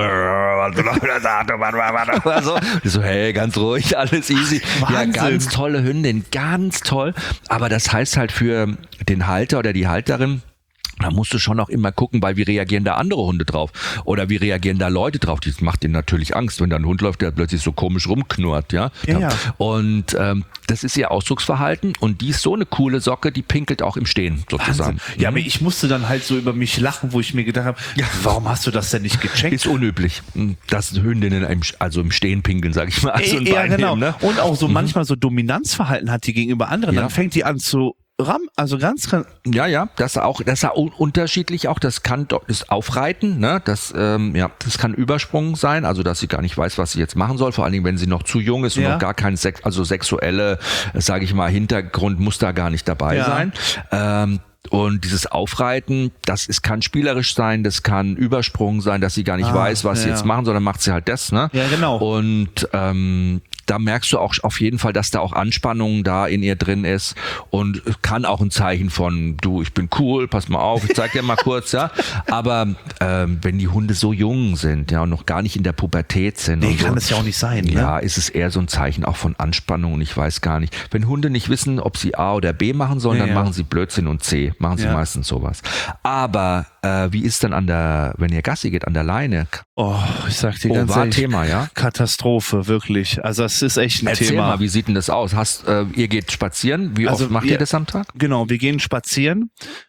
So, die so, hey, ganz ruhig, alles easy. Wahnsinn. Ja, ganz tolle Hündin, ganz toll. Aber das heißt halt für den Halter oder die Halterin, da musst du schon auch immer gucken, weil wie reagieren da andere Hunde drauf? Oder wie reagieren da Leute drauf? Das macht denen natürlich Angst, wenn da ein Hund läuft, der plötzlich so komisch rumknurrt, ja. Ja, ja. Und ähm, das ist ihr Ausdrucksverhalten und die ist so eine coole Socke, die pinkelt auch im Stehen sozusagen. Wahnsinn. Ja, aber ich musste dann halt so über mich lachen, wo ich mir gedacht habe, Ja. warum hast du das denn nicht gecheckt? Ist unüblich, dass Hündinnen im, also im Stehen pinkeln, sag ich mal. Also ein ja, Bein genau. heben, ne? Und auch so Mhm. manchmal so Dominanzverhalten hat die gegenüber anderen. Ja. Dann fängt die an zu ram, also ganz, ganz Ja, ja, das auch, das ist auch unterschiedlich auch. Das kann das Aufreiten, ne, das, ähm, ja, das kann Übersprung sein, also dass sie gar nicht weiß, was sie jetzt machen soll. Vor allen Dingen, wenn sie noch zu jung ist und Ja. noch gar kein Sex, also sexuelle, sage ich mal, Hintergrund muss da gar nicht dabei Ja. sein. Ähm, Und dieses Aufreiten, das ist, kann spielerisch sein, das kann Übersprung sein, dass sie gar nicht Ah, weiß, was ja, sie jetzt ja. machen, sondern macht sie halt das, ne? Ja, genau. Und ähm, da merkst du auch auf jeden Fall, dass da auch Anspannung da in ihr drin ist und kann auch ein Zeichen von, du, ich bin cool, pass mal auf, ich zeig dir mal kurz, ja. Aber ähm, wenn die Hunde so jung sind, ja, und noch gar nicht in der Pubertät sind, Nee, und kann so, das ja auch nicht sein, ne? ja, ist es eher so ein Zeichen auch von Anspannung und ich weiß gar nicht. Wenn Hunde nicht wissen, ob sie A oder B machen sollen, Ja, dann ja. machen sie Blödsinn und C. Machen sie Ja. meistens sowas. Aber äh, wie ist denn an der, wenn ihr Gassi geht, an der Leine? Oh, ich sag dir Oh, ganz war ehrlich, Thema, ja? Katastrophe, wirklich. Also es ist echt ein Erzähl Thema. mal, wie sieht denn das aus? Hast, äh, ihr geht spazieren? Wie Also oft macht wir- ihr das am Tag? Genau, wir gehen spazieren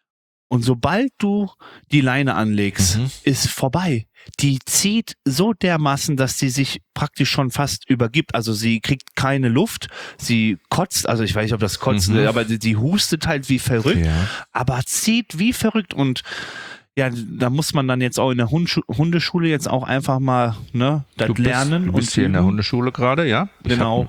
und sobald du die Leine anlegst, Mhm. ist vorbei. Die zieht so dermaßen, dass sie sich praktisch schon fast übergibt. Also sie kriegt keine Luft, sie kotzt, also ich weiß nicht, ob das kotzt, Mhm. aber die, die hustet halt wie verrückt, Ja. aber zieht wie verrückt und ja, da muss man dann jetzt auch in der Hundschu- Hundeschule jetzt auch einfach mal ne, das Du bist, lernen. du bist und hier in der üben. Hundeschule gerade, ja? Ich Genau.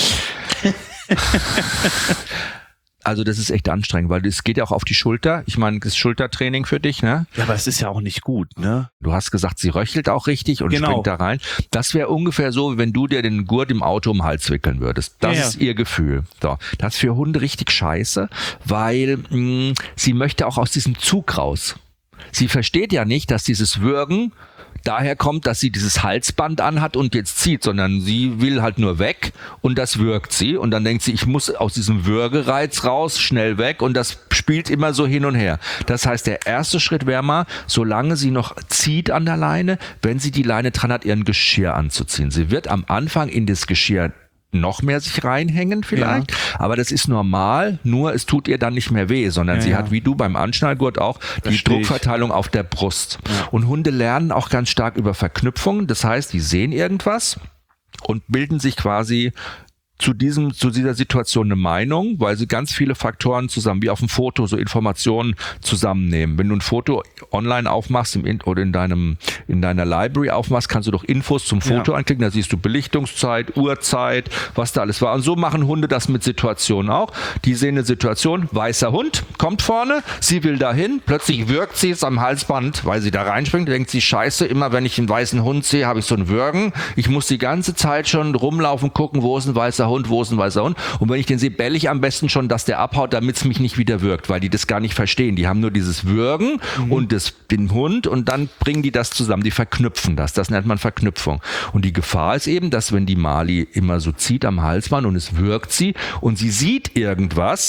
Also das ist echt anstrengend, weil es geht ja auch auf die Schulter. Ich meine, das ist Schultertraining für dich, ne? Ja, aber es ist ja auch nicht gut, ne? Du hast gesagt, sie röchelt auch richtig und Genau. springt da rein. Das wäre ungefähr so, wie wenn du dir den Gurt im Auto um den Hals wickeln würdest. Das Ja, ja. ist ihr Gefühl. So, das ist für Hunde richtig scheiße, weil mh, sie möchte auch aus diesem Zug raus. Sie versteht ja nicht, dass dieses Würgen daher kommt, dass sie dieses Halsband anhat und jetzt zieht, sondern sie will halt nur weg und das würgt sie und dann denkt sie, ich muss aus diesem Würgereiz raus, schnell weg und das spielt immer so hin und her. Das heißt, der erste Schritt wäre mal, solange sie noch zieht an der Leine, wenn sie die Leine dran hat, ihren Geschirr anzuziehen. Sie wird am Anfang in das Geschirr noch mehr sich reinhängen vielleicht, aber das ist normal, nur es tut ihr dann nicht mehr weh, sondern Ja, sie ja. hat wie du beim Anschnallgurt auch die Versteh ich. Druckverteilung auf der Brust. Und Hunde lernen auch ganz stark über Verknüpfungen, das heißt, die sehen irgendwas und bilden sich quasi zu diesem, zu dieser Situation eine Meinung, weil sie ganz viele Faktoren zusammen, wie auf dem Foto, so Informationen zusammennehmen. Wenn du ein Foto online aufmachst im In- oder in deinem, in deiner Library aufmachst, kannst du doch Infos zum Foto Ja. anklicken, da siehst du Belichtungszeit, Uhrzeit, was da alles war. Und so machen Hunde das mit Situationen auch. Die sehen eine Situation, weißer Hund, kommt vorne, sie will dahin, plötzlich wirkt sie es am Halsband, weil sie da reinspringt, denkt sie, scheiße, immer wenn ich einen weißen Hund sehe, habe ich so ein Würgen. Ich muss die ganze Zeit schon rumlaufen, gucken, wo ist ein weißer Hund, wo ist ein weißer Hund. Und wenn ich den sehe, bell ich am besten schon, dass der abhaut, damit es mich nicht wieder wirkt, weil die das gar nicht verstehen. Die haben nur dieses Würgen und das, den Hund und dann bringen die das zusammen. Die verknüpfen das. Das nennt man Verknüpfung. Und die Gefahr ist eben, dass wenn die Mali immer so zieht am Halsband und es wirkt sie und sie sieht irgendwas,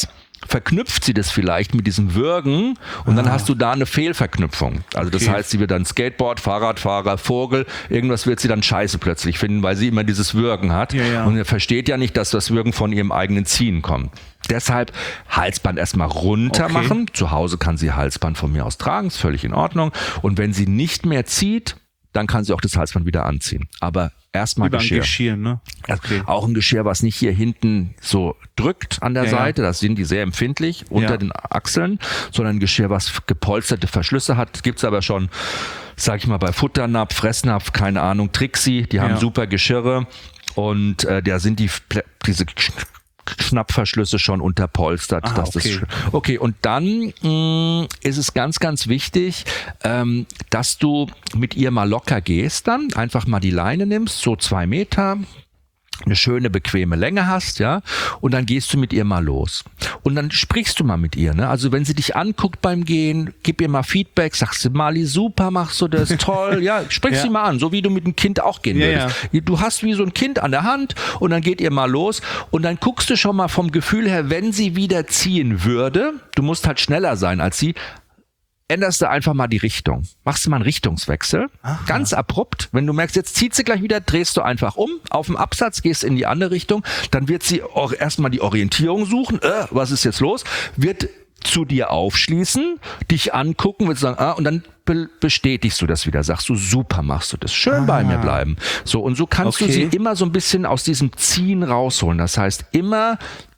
verknüpft sie das vielleicht mit diesem Würgen und ah. dann hast du da eine Fehlverknüpfung. Also okay. das heißt, sie wird dann Skateboard, Fahrradfahrer, Vogel, irgendwas wird sie dann scheiße plötzlich finden, weil sie immer dieses Würgen hat ja, ja. und er versteht ja nicht, dass das Würgen von ihrem eigenen Ziehen kommt. Deshalb Halsband erstmal runter okay. machen. Zu Hause kann sie Halsband von mir aus tragen, ist völlig in Ordnung. Und wenn sie nicht mehr zieht, dann kann sie auch das Halsband wieder anziehen. Aber erstmal Geschirr. Geschirr, ne? Okay. Auch ein Geschirr, was nicht hier hinten so drückt an der ja, Seite, das sind die sehr empfindlich unter ja. den Achseln, sondern ein Geschirr, was gepolsterte Verschlüsse hat. Gibt's aber schon, sag ich mal, bei Futternapf, Fressnapf, keine Ahnung, Trixie, die haben ja. super Geschirre und äh, da sind die diese Schnappverschlüsse schon unterpolstert. Aha, dass okay. Das, okay, und dann mh, ist es ganz, ganz wichtig, ähm, dass du mit ihr mal locker gehst dann, einfach mal die Leine nimmst, so zwei Meter, eine schöne, bequeme Länge hast, ja, und dann gehst du mit ihr mal los. Und dann sprichst du mal mit ihr, ne? Also wenn sie dich anguckt beim Gehen, gib ihr mal Feedback, sagst du, Mali, super, machst du das, toll, ja, sprich ja. sie mal an, so wie du mit einem Kind auch gehen ja, würdest. Ja. Du hast wie so ein Kind an der Hand und dann geht ihr mal los und dann guckst du schon mal vom Gefühl her, wenn sie wieder ziehen würde, du musst halt schneller sein als sie, änderst du einfach mal die Richtung. Machst du mal einen Richtungswechsel. Aha. Ganz abrupt. Wenn du merkst, jetzt zieht sie gleich wieder, drehst du einfach um, auf dem Absatz, gehst in die andere Richtung, dann wird sie auch erstmal die Orientierung suchen. Äh, was ist jetzt los? Wird zu dir aufschließen, dich angucken, wird sagen, ah, und dann be- bestätigst du das wieder. Sagst du, super, machst du das. Schön ah. bei mir bleiben. So, und so kannst okay. du sie immer so ein bisschen aus diesem Ziehen rausholen. Das heißt, immer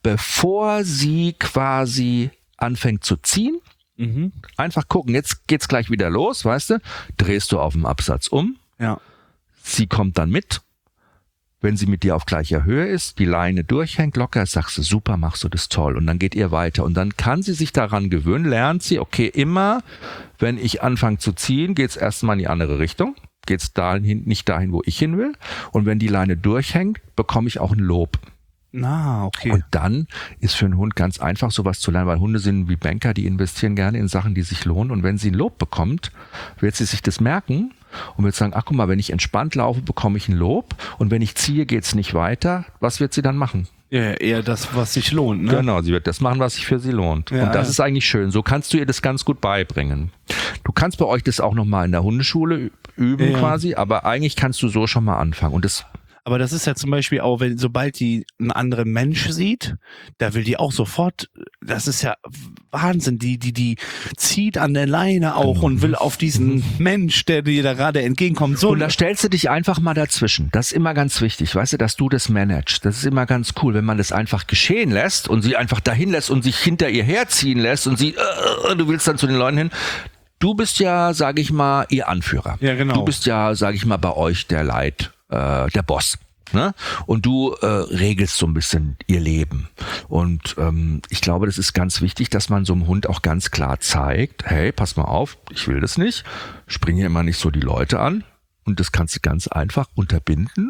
bevor sie quasi anfängt zu ziehen, Mhm. einfach gucken, jetzt geht's gleich wieder los, weißt du, drehst du auf dem Absatz um, ja. sie kommt dann mit, wenn sie mit dir auf gleicher Höhe ist, die Leine durchhängt locker, sagst du, super, machst du das toll und dann geht ihr weiter und dann kann sie sich daran gewöhnen, lernt sie, okay, immer, wenn ich anfange zu ziehen, geht's erstmal in die andere Richtung, geht's dahin, nicht dahin, wo ich hin will und wenn die Leine durchhängt, bekomme ich auch ein Lob. Ah, okay. Und dann ist für einen Hund ganz einfach, sowas zu lernen, weil Hunde sind wie Banker, die investieren gerne in Sachen, die sich lohnen. Und wenn sie ein Lob bekommt, wird sie sich das merken und wird sagen, ach guck mal, wenn ich entspannt laufe, bekomme ich ein Lob. Und wenn ich ziehe, geht's nicht weiter. Was wird sie dann machen? Ja, eher das, was sich lohnt, ne? Genau, sie wird das machen, was sich für sie lohnt. Ja, und das ja. ist eigentlich schön. So kannst du ihr das ganz gut beibringen. Du kannst bei euch das auch nochmal in der Hundeschule üben ja. quasi, aber eigentlich kannst du so schon mal anfangen. Und das Aber das ist ja zum Beispiel auch, wenn, sobald die einen anderen Mensch sieht, da will die auch sofort, das ist ja Wahnsinn, die, die, die zieht an der Leine auch und will auf diesen Mensch, der dir da gerade entgegenkommt, so. Und da stellst du dich einfach mal dazwischen. Das ist immer ganz wichtig, weißt du, dass du das managst. Das ist immer ganz cool, wenn man das einfach geschehen lässt und sie einfach dahin lässt und sich hinter ihr herziehen lässt und sie, äh, du willst dann zu den Leuten hin. Du bist ja, sag ich mal, ihr Anführer. Ja, genau. Du bist ja, sag ich mal, bei euch der Leit, äh, der Boss. Ne? Und du äh, regelst so ein bisschen ihr Leben. Und ähm, ich glaube, das ist ganz wichtig, dass man so einem Hund auch ganz klar zeigt, hey, pass mal auf, ich will das nicht, spring hier immer nicht so die Leute an. Und das kannst du ganz einfach unterbinden,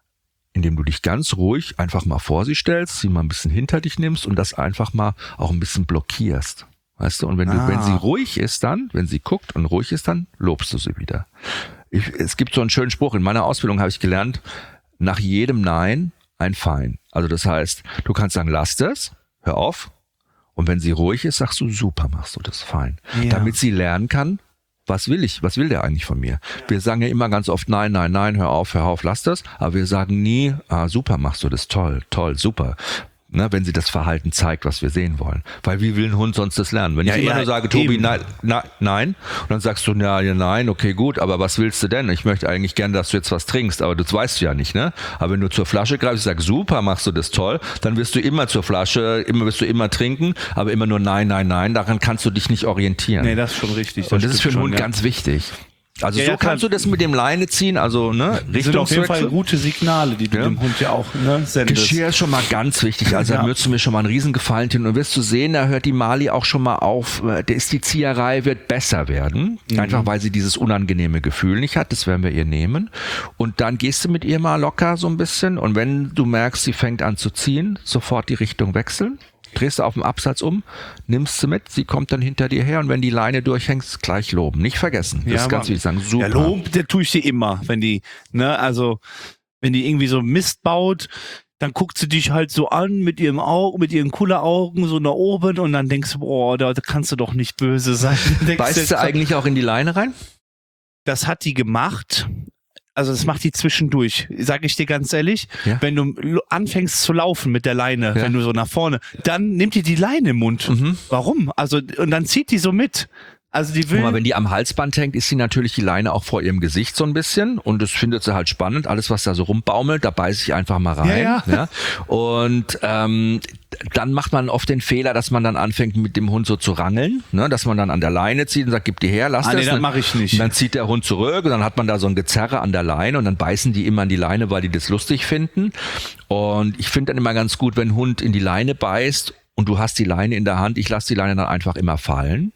indem du dich ganz ruhig einfach mal vor sie stellst, sie mal ein bisschen hinter dich nimmst und das einfach mal auch ein bisschen blockierst. Weißt du, und wenn, ah. du, wenn sie ruhig ist dann, wenn sie guckt und ruhig ist, dann lobst du sie wieder. Ich, es gibt so einen schönen Spruch, in meiner Ausbildung habe ich gelernt, nach jedem Nein ein Fein. Also das heißt, du kannst sagen, lass das, hör auf. Und wenn sie ruhig ist, sagst du, super, machst du das, fein. Ja. Damit sie lernen kann, was will ich, was will der eigentlich von mir? Wir sagen ja immer ganz oft, nein, nein, nein, hör auf, hör auf, lass das. Aber wir sagen nie, ah, super, machst du das, toll, toll, super. Ne, wenn sie das Verhalten zeigt, was wir sehen wollen. Weil wie will ein Hund sonst das lernen? Wenn ja, ich immer ja, nur sage, Tobi, eben. nein, nein, nein, und dann sagst du, ja, ja, nein, okay, gut, aber was willst du denn? Ich möchte eigentlich gerne, dass du jetzt was trinkst, aber das weißt du ja nicht, ne? Aber wenn du zur Flasche greifst, ich sag, super, machst du das toll, dann wirst du immer zur Flasche, immer wirst du immer trinken, aber immer nur nein, nein, nein, daran kannst du dich nicht orientieren. Nee, das ist schon richtig. Das und das ist für einen schon, Hund ja. ganz wichtig. Also Ja, so ja, klar. kannst du das mit dem Leine ziehen, also ne, Das sind auf jeden Fall Richtungswechsel. gute Signale, die du Ja. dem Hund ja auch ne, sendest. Geschirr ist schon mal ganz wichtig. Also Ja. da würdest du mir schon mal einen Riesengefallen tun. Und wirst du sehen, da hört die Mali auch schon mal auf, da ist die Zieherei wird besser werden. Mhm. Einfach weil sie dieses unangenehme Gefühl nicht hat. Das werden wir ihr nehmen. Und dann gehst du mit ihr mal locker so ein bisschen. Und wenn du merkst, sie fängt an zu ziehen, sofort die Richtung wechseln. Drehst du auf dem Absatz um, nimmst sie mit, sie kommt dann hinter dir her und wenn die Leine durchhängt, gleich loben. Nicht vergessen. Das Ja, ist ganz aber- wichtig sagen. Super. Ja, Lob, der tue ich dir immer, wenn die, ne, also wenn die irgendwie so Mist baut, dann guckt sie dich halt so an mit ihrem Auge, mit ihren Kulleraugen so nach oben und dann denkst du, boah, da, da kannst du doch nicht böse sein. Beißt du eigentlich auch in die Leine rein? Das hat die gemacht. Also das macht die zwischendurch, sage ich dir ganz ehrlich. Ja. Wenn du lo- anfängst zu laufen mit der Leine, ja. wenn du so nach vorne, dann nimmt die die Leine im Mund. Mhm. Warum? Also und dann zieht die so mit. Also die will. Guck mal, wenn die am Halsband hängt, ist sie natürlich die Leine auch vor ihrem Gesicht so ein bisschen und das findet sie halt spannend. Alles, was da so rumbaumelt, da beiß ich einfach mal rein. Ja, ja. Ja. Und ähm, dann macht man oft den Fehler, dass man dann anfängt mit dem Hund so zu rangeln, ne? Dass man dann an der Leine zieht und sagt, gib die her, lass ah, das. Nee, das mache ich nicht. Und dann zieht der Hund zurück und dann hat man da so ein Gezerre an der Leine und dann beißen die immer an die Leine, weil die das lustig finden. Und ich finde dann immer ganz gut, wenn ein Hund in die Leine beißt und du hast die Leine in der Hand, ich lasse die Leine dann einfach immer fallen.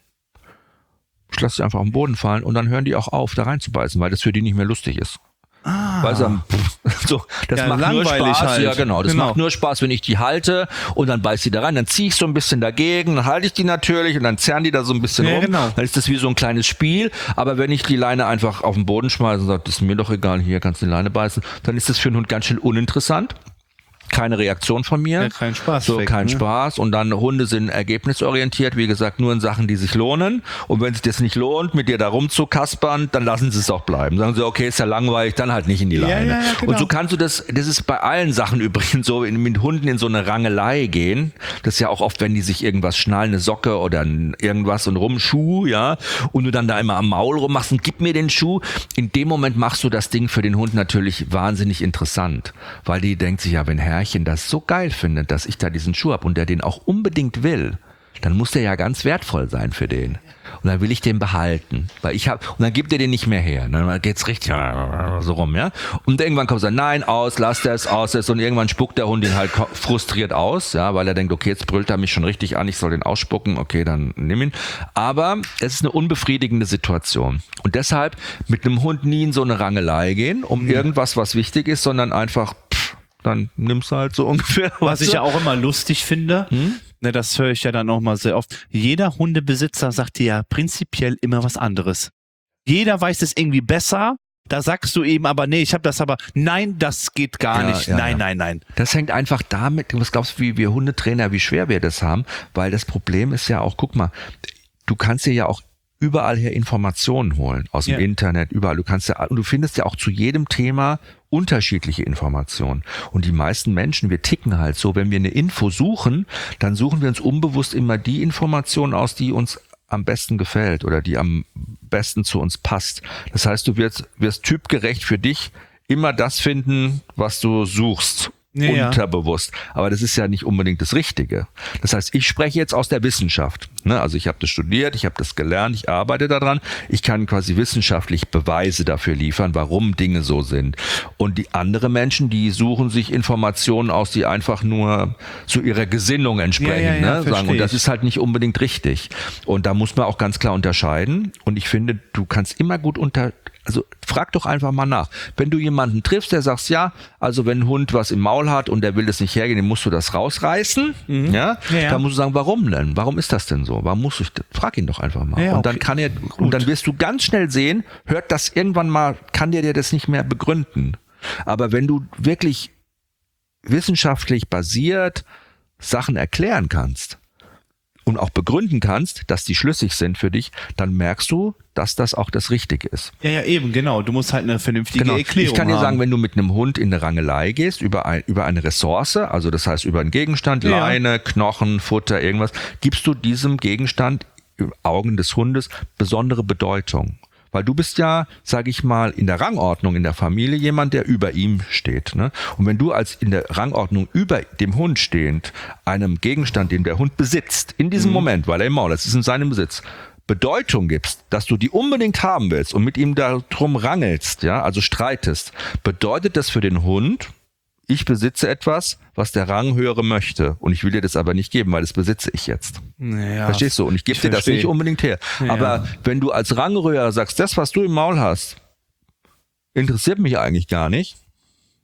Ich lasse sie einfach auf den Boden fallen und dann hören die auch auf, da reinzubeißen, weil das für die nicht mehr lustig ist. Ah. Weil sie, so, das Ja, macht nur Spaß. halt. Ja, genau. Das Genau. macht nur Spaß, wenn ich die halte und dann beißt die da rein. Dann ziehe ich so ein bisschen dagegen, dann halte ich die natürlich und dann zerren die da so ein bisschen Ja, rum. genau. Dann ist das wie so ein kleines Spiel. Aber wenn ich die Leine einfach auf den Boden schmeiße und sage, das ist mir doch egal, hier kannst du die Leine beißen, dann ist das für einen Hund ganz schön uninteressant. Keine Reaktion von mir. Ja, kein Spaß. So, weg, kein ne? Spaß. Und dann Hunde sind ergebnisorientiert, wie gesagt, nur in Sachen, die sich lohnen. Und wenn sich das nicht lohnt, mit dir da rumzukaspern, dann lassen sie es auch bleiben. Sagen sie, okay, ist ja langweilig, dann halt nicht in die Ja, Leine. ja, ja, genau. Und so kannst du das, das ist bei allen Sachen übrigens so, wenn mit Hunden in so eine Rangelei gehen. Das ist ja auch oft, wenn die sich irgendwas schnallen, eine Socke oder ein irgendwas und rum, Schuh, ja. Und du dann da immer am Maul rummachst und gib mir den Schuh. In dem Moment machst du das Ding für den Hund natürlich wahnsinnig interessant. Weil die denkt sich, ja, wenn Herrchen das so geil findet, dass ich da diesen Schuh habe und der den auch unbedingt will, dann muss der ja ganz wertvoll sein für den. Und dann will ich den behalten, weil ich habe und dann gibt er den nicht mehr her. Dann geht's richtig so rum, ja. Und irgendwann kommt er, nein, aus, lass das, aus das und irgendwann spuckt der Hund ihn halt frustriert aus, ja, weil er denkt, okay, jetzt brüllt er mich schon richtig an, ich soll den ausspucken, okay, dann nimm ihn. Aber es ist eine unbefriedigende Situation und deshalb mit einem Hund nie in so eine Rangelei gehen, um irgendwas, was wichtig ist, sondern einfach pff, dann nimmst du halt so ungefähr. Was ich ja auch immer lustig finde, hm? ne, das höre ich ja dann auch mal sehr oft, jeder Hundebesitzer sagt dir ja prinzipiell immer was anderes. Jeder weiß es irgendwie besser, da sagst du eben aber, nee, ich habe das aber, nein, das geht gar Ja, nicht, ja, nein, ja. nein, nein. Das hängt einfach damit, was glaubst du, wie wir Hundetrainer, wie schwer wir das haben, weil das Problem ist ja auch, guck mal, du kannst dir ja auch überall her Informationen holen, aus dem Ja. Internet, überall. Du kannst ja, und du findest ja auch zu jedem Thema unterschiedliche Informationen. Und die meisten Menschen, wir ticken halt so, wenn wir eine Info suchen, dann suchen wir uns unbewusst immer die Information aus, die uns am besten gefällt oder die am besten zu uns passt. Das heißt, du wirst, wirst typgerecht für dich immer das finden, was du suchst. Ja, ja. Unterbewusst. Aber das ist ja nicht unbedingt das Richtige. Das heißt, ich spreche jetzt aus der Wissenschaft. Ne? Also ich habe das studiert, ich habe das gelernt, ich arbeite daran. Ich kann quasi wissenschaftlich Beweise dafür liefern, warum Dinge so sind. Und die anderen Menschen, die suchen sich Informationen aus, die einfach nur zu ihrer Gesinnung entsprechen. Ja, ja, ja, ne? Sagen. Und das verstehe ich. ist halt nicht unbedingt richtig. Und da muss man auch ganz klar unterscheiden. Und ich finde, du kannst immer gut unter Also frag doch einfach mal nach. Wenn du jemanden triffst, der sagt, ja, also wenn ein Hund was im Maul hat und der will das nicht hergehen, dann musst du das rausreißen. Mhm. Ja? Ja, ja. Dann musst du sagen, warum denn? Warum ist das denn so? Warum musst du, frag ihn doch einfach mal. Ja, und dann okay. kann er, und dann wirst du ganz schnell sehen, hört das irgendwann mal, kann der dir das nicht mehr begründen. Aber wenn du wirklich wissenschaftlich basiert Sachen erklären kannst, und auch begründen kannst, dass die schlüssig sind für dich, dann merkst du, dass das auch das Richtige ist. Ja, ja, eben, genau. Du musst halt eine vernünftige Genau. Erklärung Ich kann dir haben. sagen, wenn du mit einem Hund in eine Rangelei gehst, über, ein, über eine Ressource, also das heißt über einen Gegenstand, Ja. Leine, Knochen, Futter, irgendwas, gibst du diesem Gegenstand im Augen des Hundes besondere Bedeutung. Weil du bist ja, sage ich mal, in der Rangordnung in der Familie jemand, der über ihm steht. Ne? Und wenn du als in der Rangordnung über dem Hund stehend einem Gegenstand, den der Hund besitzt, in diesem Mhm. Moment, weil er im Maul ist, ist in seinem Besitz, Bedeutung gibst, dass du die unbedingt haben willst und mit ihm darum rangelst, ja, also streitest, bedeutet das für den Hund, ich besitze etwas, was der Ranghöhere möchte und ich will dir das aber nicht geben, weil das besitze ich jetzt. Ja, Verstehst du? Und ich gebe ich dir das verstehe. nicht unbedingt her. Ja. Aber wenn du als Ranghöher sagst, das, was du im Maul hast, interessiert mich eigentlich gar nicht,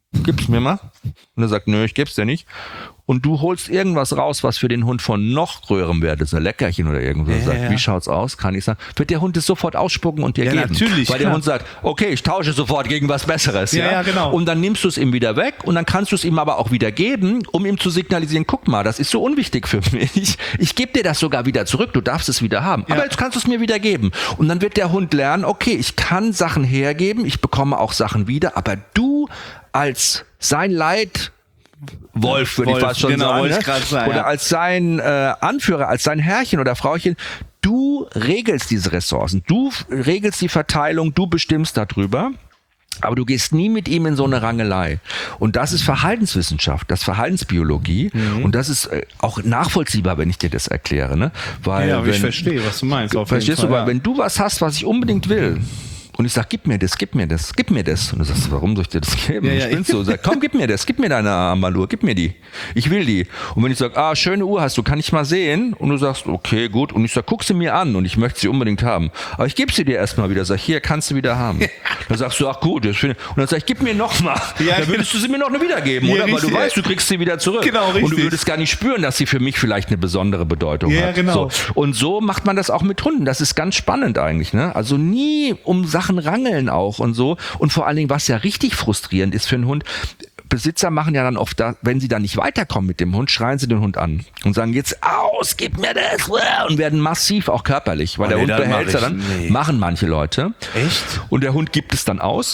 gib's mir mal. Und er sagt, nö, ich geb's dir nicht. Und du holst irgendwas raus, was für den Hund von noch größerem Wert ist, ein Leckerchen oder irgendwas. Ja, sagt, ja. wie schaut's aus? Kann ich sagen. Wird der Hund es sofort ausspucken und dir Ja, geben. natürlich, Weil der klar. Hund sagt, okay, ich tausche sofort gegen was Besseres. Ja, ja, genau. Und dann nimmst du es ihm wieder weg und dann kannst du es ihm aber auch wieder geben, um ihm zu signalisieren, guck mal, das ist so unwichtig für mich. Ich gebe dir das sogar wieder zurück, du darfst es wieder haben. Ja. Aber jetzt kannst du es mir wieder geben. Und dann wird der Hund lernen, okay, ich kann Sachen hergeben, ich bekomme auch Sachen wieder, aber du als sein Leid Wolf, würde ich Wolf, fast schon genau, sagen. wollte Ne? ich grad sagen, oder ja. als sein äh, Anführer, als sein Herrchen oder Frauchen. Du regelst diese Ressourcen, du regelst die Verteilung, du bestimmst darüber. Aber du gehst nie mit ihm in so eine Rangelei. Und das ist Verhaltenswissenschaft, das ist Verhaltensbiologie. Mhm. Und das ist äh, auch nachvollziehbar, wenn ich dir das erkläre. Ne? Weil Ja, wenn, ich verstehe, was du meinst. Auf Verstehst jeden du, Fall, weil wenn du was hast, was ich unbedingt will, und ich sag, gib mir das, gib mir das, gib mir das. Und du sagst, warum soll ich dir das geben? Ja, ich ja, bin so, sag, komm, gib mir das, gib mir deine Armbanduhr, gib mir die. Ich will die. Und wenn ich sag, ah, schöne Uhr hast du, kann ich mal sehen? Und du sagst, okay, gut. Und ich sag, guck sie mir an und ich möchte sie unbedingt haben. Aber ich gebe sie dir erstmal wieder. Sag, hier, kannst du wieder haben. Dann sagst du, ach gut, das finde ich. Und dann sag ich, gib mir noch mal. Ja, Dann würdest du sie mir noch eine wiedergeben, Ja, oder? Weil richtig. du weißt, du kriegst sie wieder zurück. Genau, Und du richtig. würdest gar nicht spüren, dass sie für mich vielleicht eine besondere Bedeutung Ja, hat. genau. So. Und so macht man das auch mit Hunden. Das ist ganz spannend eigentlich. Ne? Also nie um Sachen rangeln auch und so. Und vor allen Dingen, was ja richtig frustrierend ist für einen Hund, Besitzer machen ja dann oft, da, wenn sie dann nicht weiterkommen mit dem Hund, schreien sie den Hund an und sagen, jetzt aus, gib mir das, und werden massiv auch körperlich, weil Oh, der nee, Hund das behält mach ja ich dann, nicht. machen manche Leute. Echt? Und der Hund gibt es dann aus.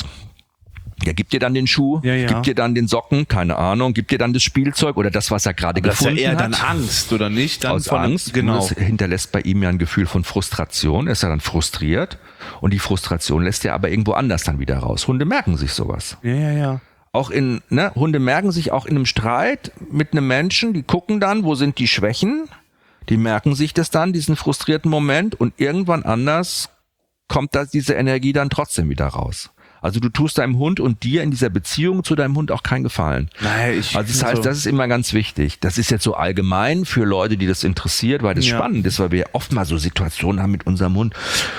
Der gibt dir dann den Schuh, Ja, ja. gibt dir dann den Socken, keine Ahnung, gibt dir dann das Spielzeug oder das, was er gerade Das ist ja gefunden eher hat. dann Angst, oder nicht? Dann Aus von Angst. Genau. Das hinterlässt bei ihm ja ein Gefühl von Frustration. Er ist ja dann frustriert. Und die Frustration lässt er aber irgendwo anders dann wieder raus. Hunde merken sich sowas. Ja, ja, ja. Auch in, ne, Hunde merken sich auch in einem Streit mit einem Menschen, die gucken dann, wo sind die Schwächen? Die merken sich das dann, diesen frustrierten Moment. Und irgendwann anders kommt da diese Energie dann trotzdem wieder raus. Also du tust deinem Hund und dir in dieser Beziehung zu deinem Hund auch keinen Gefallen. Nein, ich Also das heißt, das ist immer ganz wichtig. Das ist jetzt so allgemein für Leute, die das interessiert, weil das Ja. spannend ist, weil wir oft mal so Situationen haben mit unserem Hund,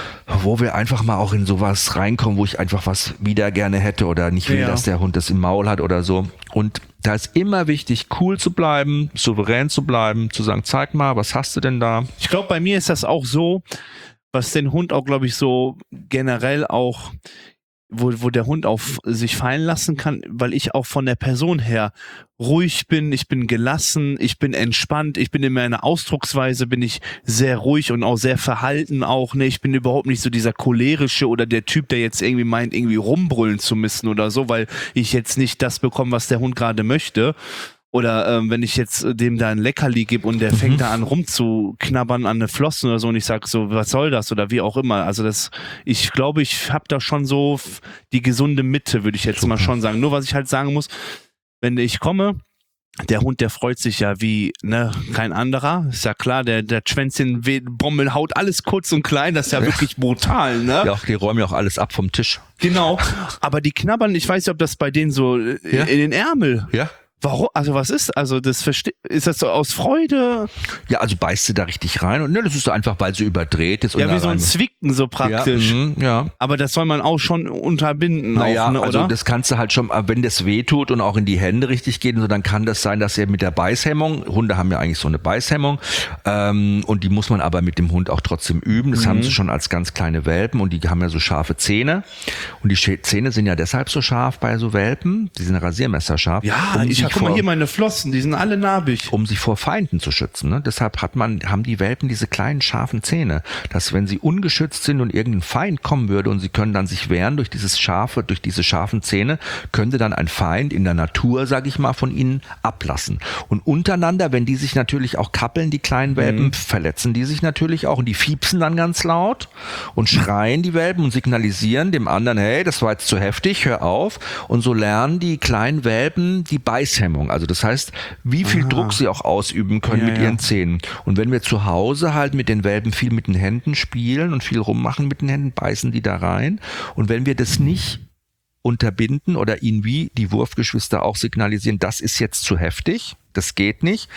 wo wir einfach mal auch in sowas reinkommen, wo ich einfach was wieder gerne hätte oder nicht will, Ja. dass der Hund das im Maul hat oder so. Und da ist immer wichtig, cool zu bleiben, souverän zu bleiben, zu sagen, zeig mal, was hast du denn da? Ich glaube, bei mir ist das auch so, was den Hund auch, glaube ich, so generell auch, wo, wo der Hund auf sich fallen lassen kann, weil ich auch von der Person her ruhig bin, ich bin gelassen, ich bin entspannt, ich bin in meiner Ausdrucksweise, bin ich sehr ruhig und auch sehr verhalten auch, ne, ich bin überhaupt nicht so dieser cholerische oder der Typ, der jetzt irgendwie meint, irgendwie rumbrüllen zu müssen oder so, weil ich jetzt nicht das bekomme, was der Hund gerade möchte. Oder ähm, wenn ich jetzt dem da ein Leckerli gebe und der fängt Mhm. da an rumzuknabbern an eine Flossen oder so und ich sag so, was soll das oder wie auch immer. Also das, ich glaube, ich habe da schon so f- die gesunde Mitte, würde ich jetzt Super. mal schon sagen. Nur was ich halt sagen muss, wenn ich komme, der Hund, der freut sich ja wie ne, kein anderer. Ist ja klar, der, der Schwänzchen, we- Bommel, haut alles kurz und klein, das ist ja wirklich brutal, ne? Ja, die räumen ja auch alles ab vom Tisch. Genau. Aber die knabbern, ich weiß nicht, ob das bei denen so äh, Ja. in den Ärmel. Ja? Warum? Also was ist? Also das verste ist das so aus Freude? Ja, also beißt sie da richtig rein und ne, das ist so einfach, weil sie überdreht ist. Ja, und wie da so ein rein- Zwicken so praktisch. Ja, mhm, ja. Aber das soll man auch schon unterbinden, Naja, auch, ne, also oder? das kannst du halt schon, wenn das weh tut und auch in die Hände richtig geht, und so, dann kann das sein, dass er mit der Beißhemmung, Hunde haben ja eigentlich so eine Beißhemmung, ähm, und die muss man aber mit dem Hund auch trotzdem üben. Das Mhm. haben sie schon als ganz kleine Welpen und die haben ja so scharfe Zähne. Und die Schä- Zähne sind ja deshalb so scharf bei so Welpen, die sind rasiermesserscharf. ja, um ich sich hab, guck mal vor- hier meine Flossen, die sind alle narbig. um sich vor Feinden zu schützen. Ne? Deshalb hat man, haben die Welpen diese kleinen scharfen Zähne, dass wenn sie ungeschützt sind und irgendein Feind kommen würde und sie können dann sich wehren durch dieses scharfe, durch diese scharfen Zähne, könnte dann ein Feind in der Natur, sag ich mal, von ihnen ablassen. Und untereinander, wenn die sich natürlich auch kappeln, die kleinen Welpen, verletzen die sich natürlich auch und die fiepsen dann ganz laut und schreien die Welpen und signalisieren dem anderen, hey, das war jetzt zu heftig, hör auf. Und so lernen die kleinen Welpen die Beißhemmung. Also das heißt, wie viel Aha. Druck sie auch ausüben können Ja, mit ja. ihren Zähnen. Und wenn wir zu Hause halt mit den Welpen viel mit den Händen spielen und viel rummachen mit den Händen, beißen die da rein. Und wenn wir das nicht unterbinden oder ihnen wie die Wurfgeschwister auch signalisieren, das ist jetzt zu heftig, das geht nicht,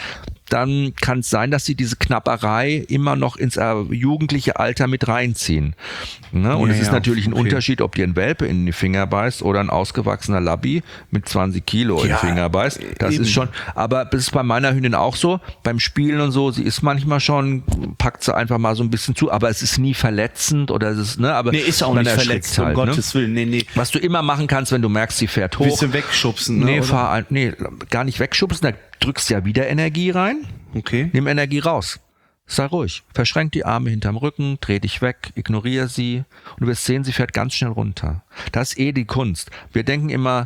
dann kann es sein, dass sie diese Knapperei immer noch ins äh, jugendliche Alter mit reinziehen. Ne? Und Ja, es ist ja, natürlich ein okay. Unterschied, ob dir ein Welpe in die Finger beißt oder ein ausgewachsener Labby mit zwanzig Kilo in Ja, die Finger beißt. Das eben. ist schon, aber das ist bei meiner Hündin auch so, beim Spielen und so, sie ist manchmal schon, packt sie einfach mal so ein bisschen zu, aber es ist nie verletzend oder es ist, ne, aber Nee, ist auch man nicht erschrickt verletzt, um halt, ne? Gottes Willen. Nee, nee. Was du immer machen kannst, wenn du merkst, sie fährt hoch. Ein bisschen wegschubsen, ne? Nee, oder? fahr ein, nee, gar nicht wegschubsen, da drückst du ja wieder Energie rein. Okay. Nimm Energie raus. Sei ruhig. Verschränk die Arme hinterm Rücken, dreh dich weg, ignoriere sie und du wirst sehen, sie fährt ganz schnell runter. Das ist eh die Kunst. Wir denken immer,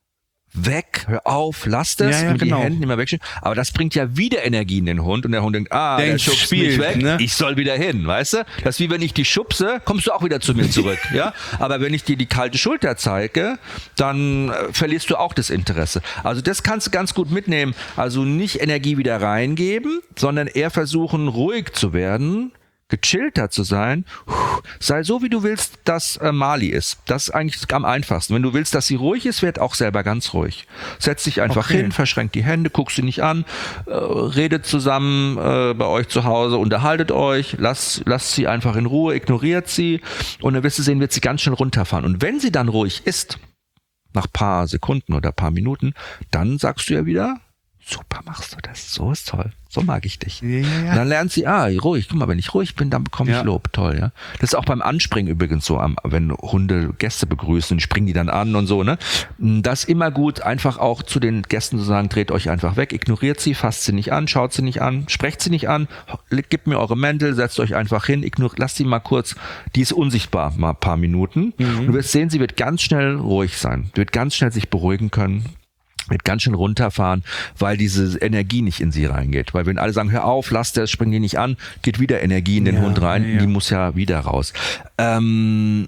weg, hör auf, lass das, Ja, ja, und genau. die Hände immer wegschieben. Aber das bringt ja wieder Energie in den Hund und der Hund denkt, ah, der Denkt, schubst spielt, mich weg, ne? ich soll wieder hin, weißt du? Das ist wie wenn ich dich schubse, kommst du auch wieder zu mir zurück, ja? Aber wenn ich dir die kalte Schulter zeige, dann äh, verlierst du auch das Interesse. Also das kannst du ganz gut mitnehmen. Also nicht Energie wieder reingeben, sondern eher versuchen, ruhig zu werden, gechillter zu sein. Puh, sei so, wie du willst, dass äh, Mali ist. Das ist eigentlich am einfachsten. Wenn du willst, dass sie ruhig ist, werd auch selber ganz ruhig. Setz dich einfach Okay. hin, verschränk die Hände, guck sie nicht an, äh, redet zusammen äh, bei euch zu Hause, unterhaltet euch, lasst lasst sie einfach in Ruhe, ignoriert sie und dann wirst du sehen, wird sie ganz schnell runterfahren. Und wenn sie dann ruhig ist, nach paar Sekunden oder paar Minuten, dann sagst du ja wieder, super machst du das, so ist toll, so mag ich dich. Ja, ja, ja. Und dann lernt sie, ah, ruhig, guck mal, wenn ich ruhig bin, dann bekomme ich Ja. Lob, toll, ja. Das ist auch beim Anspringen übrigens so, am- wenn Hunde Gäste begrüßen, springen die dann an und so, ne. Das ist immer gut, einfach auch zu den Gästen zu sagen, dreht euch einfach weg, ignoriert sie, fasst sie nicht an, schaut sie nicht an, sprecht sie nicht an, gebt mir eure Mäntel, setzt euch einfach hin, ignoriert, lasst sie mal kurz, die ist unsichtbar, mal ein paar Minuten. Und du wirst sehen, sie wird ganz schnell ruhig sein, wird ganz schnell sich beruhigen können. Wird ganz schön runterfahren, weil diese Energie nicht in sie reingeht. Weil wenn alle sagen, hör auf, lass das, spring die nicht an, geht wieder Energie in den Ja, Hund rein, ja, ja. die muss ja wieder raus. Ähm,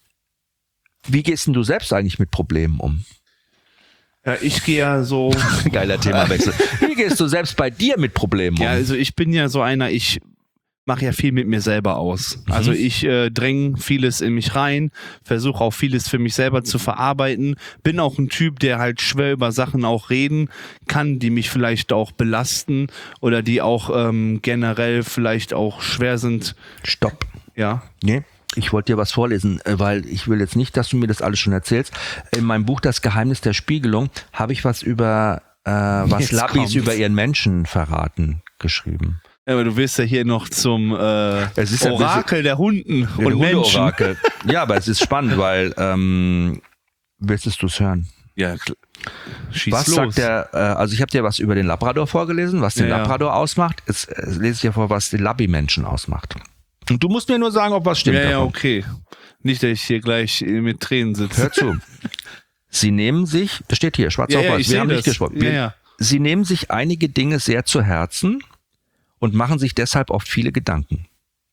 wie gehst denn du selbst eigentlich mit Problemen um? Ja, ich gehe ja so. Geiler Themawechsel. Wie gehst du selbst bei dir mit Problemen um? Ja, also ich bin ja so einer, ich mache ja viel mit mir selber aus. Also ich äh, dränge vieles in mich rein, versuche auch vieles für mich selber zu verarbeiten. Bin auch ein Typ, der halt schwer über Sachen auch reden kann, die mich vielleicht auch belasten oder die auch ähm, generell vielleicht auch schwer sind. Stopp. Ja. Nee. Ich wollte dir was vorlesen, äh, weil ich will jetzt nicht, dass du mir das alles schon erzählst. In meinem Buch Das Geheimnis der Spiegelung habe ich was über äh, was Jetzt Labbys kommt's. über ihren Menschen verraten geschrieben. Aber du willst ja hier noch zum äh, Es ist ja ein Orakel der Hunden Ja, und Menschen. Hundeorakel. Ja, aber es ist spannend, weil ähm, willst du es hören? Ja, kl- schieß Was los. sagt der, äh, also ich habe dir was über den Labrador vorgelesen, was den Ja, ja. Labrador ausmacht. Jetzt äh, lese ich dir vor, was den Labby-Menschen ausmacht. Und du musst mir nur sagen, ob was stimmt. Ja, ja, davon. okay. Nicht, dass ich hier gleich äh, mit Tränen sitze. Hör zu. Sie nehmen sich, das steht hier, schwarz Ja, auf ja, weiß, ich wir seh haben nicht das. gesprochen. Wir, Ja, ja. Sie nehmen sich einige Dinge sehr zu Herzen und machen sich deshalb oft viele Gedanken.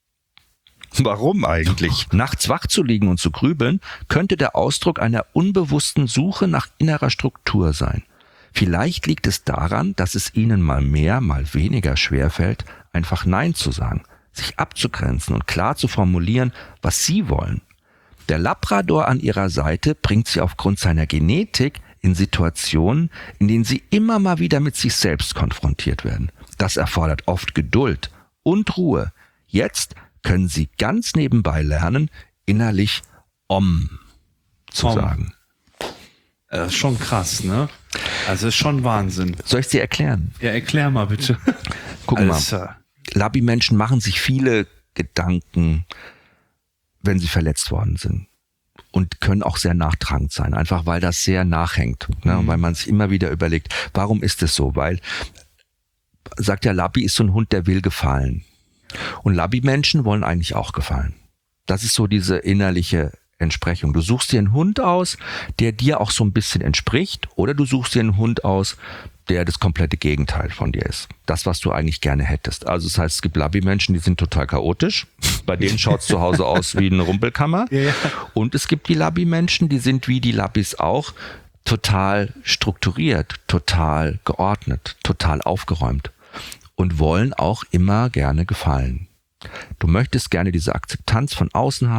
Warum eigentlich? Nachts wach zu liegen und zu grübeln, könnte der Ausdruck einer unbewussten Suche nach innerer Struktur sein. Vielleicht liegt es daran, dass es ihnen mal mehr, mal weniger schwerfällt, einfach Nein zu sagen, sich abzugrenzen und klar zu formulieren, was sie wollen. Der Labrador an ihrer Seite bringt sie aufgrund seiner Genetik in Situationen, in denen sie immer mal wieder mit sich selbst konfrontiert werden. Das erfordert oft Geduld und Ruhe. Jetzt können sie ganz nebenbei lernen, innerlich Om zu Om. sagen. Das ist schon krass, ne? Also ist schon Wahnsinn. Soll ich es dir erklären? Ja, erklär mal bitte. Guck Alles, mal. Labby-Menschen machen sich viele Gedanken, wenn sie verletzt worden sind. Und können auch sehr nachtragend sein, einfach weil das sehr nachhängt. Ne? Mhm. Weil man sich immer wieder überlegt, warum ist es so? Weil, sagt ja, Labby ist so ein Hund, der will gefallen. Und Labby-Menschen wollen eigentlich auch gefallen. Das ist so diese innerliche Entsprechung. Du suchst dir einen Hund aus, der dir auch so ein bisschen entspricht, oder du suchst dir einen Hund aus, der das komplette Gegenteil von dir ist. Das, was du eigentlich gerne hättest. Also das heißt, es gibt Labby-Menschen, die sind total chaotisch. Bei denen schaut es zu Hause aus wie eine Rumpelkammer. Ja, ja. Und es gibt die Labby-Menschen, die sind wie die Labbys auch total strukturiert, total geordnet, total aufgeräumt und wollen auch immer gerne gefallen. Du möchtest gerne diese Akzeptanz von außen haben,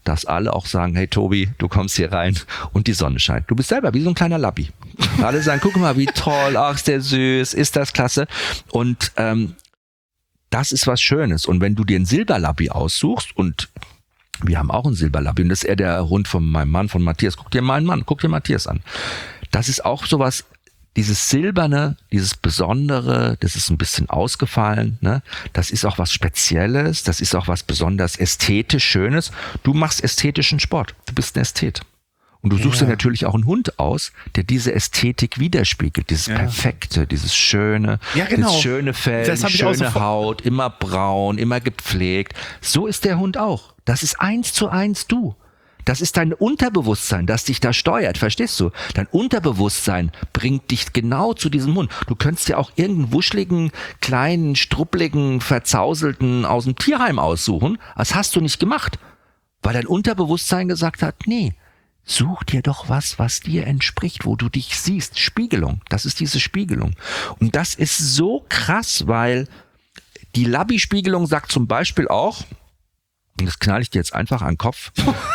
dass alle auch sagen, hey Tobi, du kommst hier rein und die Sonne scheint. Du bist selber wie so ein kleiner Lappi. Alle sagen, guck mal, wie toll, ach, ist der süß, ist das klasse. Und ähm, das ist was Schönes. Und wenn du dir einen Silberlappi aussuchst, und wir haben auch einen Silberlappi, und das ist eher der Hund von meinem Mann, von Matthias. Guck dir meinen Mann, guck dir Matthias an. Das ist auch sowas, dieses Silberne, dieses Besondere, das ist ein bisschen ausgefallen, ne? Das ist auch was Spezielles, das ist auch was besonders ästhetisch Schönes. Du machst ästhetischen Sport, du bist ein Ästhet. Und du suchst Ja. dir natürlich auch einen Hund aus, der diese Ästhetik widerspiegelt, dieses Ja. Perfekte, dieses Schöne, Ja, genau. das schöne Fell, Das die hab ich auch schöne sofort- Haut, immer braun, immer gepflegt. So ist der Hund auch. Das ist eins zu eins du. Das ist dein Unterbewusstsein, das dich da steuert, verstehst du? Dein Unterbewusstsein bringt dich genau zu diesem Hund. Du könntest ja auch irgendeinen wuscheligen, kleinen, struppligen, verzauselten aus dem Tierheim aussuchen. Das hast du nicht gemacht, weil dein Unterbewusstsein gesagt hat, nee, such dir doch was, was dir entspricht, wo du dich siehst. Spiegelung, das ist diese Spiegelung. Und das ist so krass, weil die Labby-Spiegelung sagt zum Beispiel auch, und das knall ich dir jetzt einfach an den Kopf,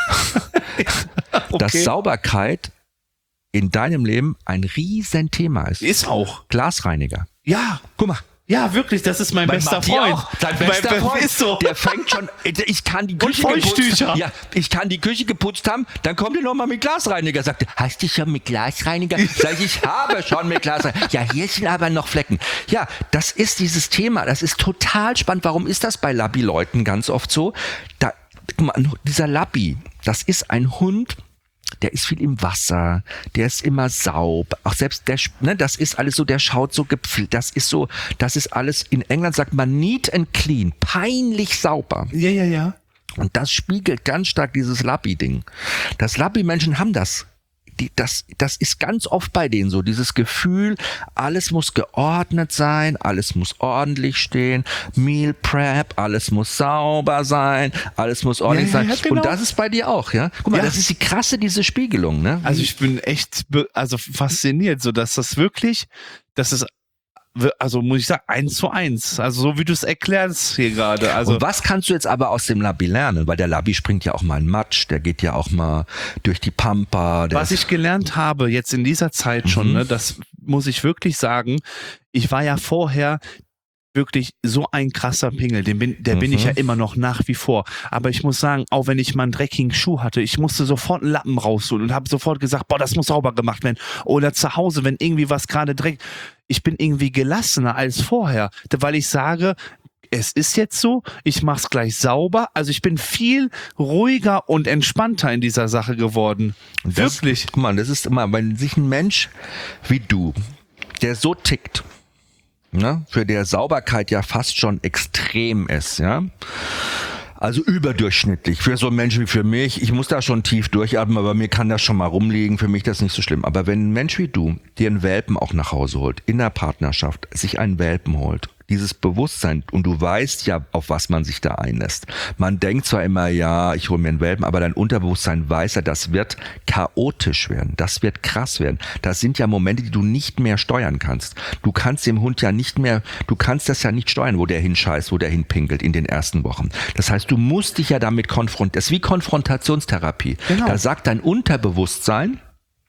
dass Sauberkeit in deinem Leben ein Riesenthema ist. Ist auch. Glasreiniger. Ja, Guck mal. ja, wirklich, das ist mein Bei bester Matti Freund. auch. Dein Mein bester be- Freund. Ist so. Der fängt schon, ich kann die Küche Feuchttücher. geputzt, ja, ich kann die Küche geputzt haben, dann kommt er nochmal mit Glasreiniger, sagt er, hast du schon mit Glasreiniger? Sag ich, ich habe schon mit Glasreiniger. Ja, hier sind aber noch Flecken. Ja, das ist dieses Thema, das ist total spannend. Warum ist das bei Labby-Leuten ganz oft so? Da, guck mal, dieser Labby, das ist ein Hund, der ist viel im Wasser, der ist immer sauber, auch selbst der, ne, das ist alles so, der schaut so gepflegt, das ist so, das ist alles, in England sagt man neat and clean, peinlich sauber. Ja, ja, ja. Und das spiegelt ganz stark dieses Lappi-Ding. Das Lappi-Menschen haben das. Die, das, das ist ganz oft bei denen so, dieses Gefühl, alles muss geordnet sein, alles muss ordentlich stehen, Meal Prep, alles muss sauber sein, alles muss ordentlich Ja, ja, sein. ja, genau. Und das ist bei dir auch, ja? Guck mal, Ja. das ist die krasse, diese Spiegelung, ne? Also ich bin echt be- also fasziniert, so dass das wirklich, dass es wir- also muss ich sagen, eins zu eins. Also so wie du es erklärst hier gerade. Also Und was kannst du jetzt aber aus dem Labby lernen? Weil der Labby springt ja auch mal in Matsch, der geht ja auch mal durch die Pampa. Der was ich gelernt habe jetzt in dieser Zeit schon, Mhm. ne, das muss ich wirklich sagen, ich war ja vorher wirklich so ein krasser Pingel, den bin, der bin Mhm. ich ja immer noch nach wie vor. Aber ich muss sagen, auch wenn ich mal einen dreckigen Schuh hatte, ich musste sofort einen Lappen rausholen und habe sofort gesagt, boah, das muss sauber gemacht werden. Oder zu Hause, wenn irgendwie was gerade dreckig, ich bin irgendwie gelassener als vorher, weil ich sage, es ist jetzt so, ich mach's gleich sauber. Also ich bin viel ruhiger und entspannter in dieser Sache geworden. Und das, Wirklich. Guck mal, das ist immer, wenn sich ein Mensch wie du, der so tickt, ne, für der Sauberkeit ja fast schon extrem ist, ja, also überdurchschnittlich für so einen Menschen wie für mich. Ich muss da schon tief durchatmen, aber mir kann das schon mal rumliegen. Für mich das nicht so schlimm. Aber wenn ein Mensch wie du dir einen Welpen auch nach Hause holt, in der Partnerschaft, sich einen Welpen holt, dieses Bewusstsein, und du weißt ja, auf was man sich da einlässt. Man denkt zwar immer, ja, ich hole mir einen Welpen, aber dein Unterbewusstsein weiß ja, das wird chaotisch werden, das wird krass werden. Das sind ja Momente, die du nicht mehr steuern kannst. Du kannst dem Hund ja nicht mehr, du kannst das ja nicht steuern, wo der hinscheißt, wo der hinpinkelt in den ersten Wochen. Das heißt, du musst dich ja damit konfrontieren. Das ist wie Konfrontationstherapie. Genau. Da sagt dein Unterbewusstsein,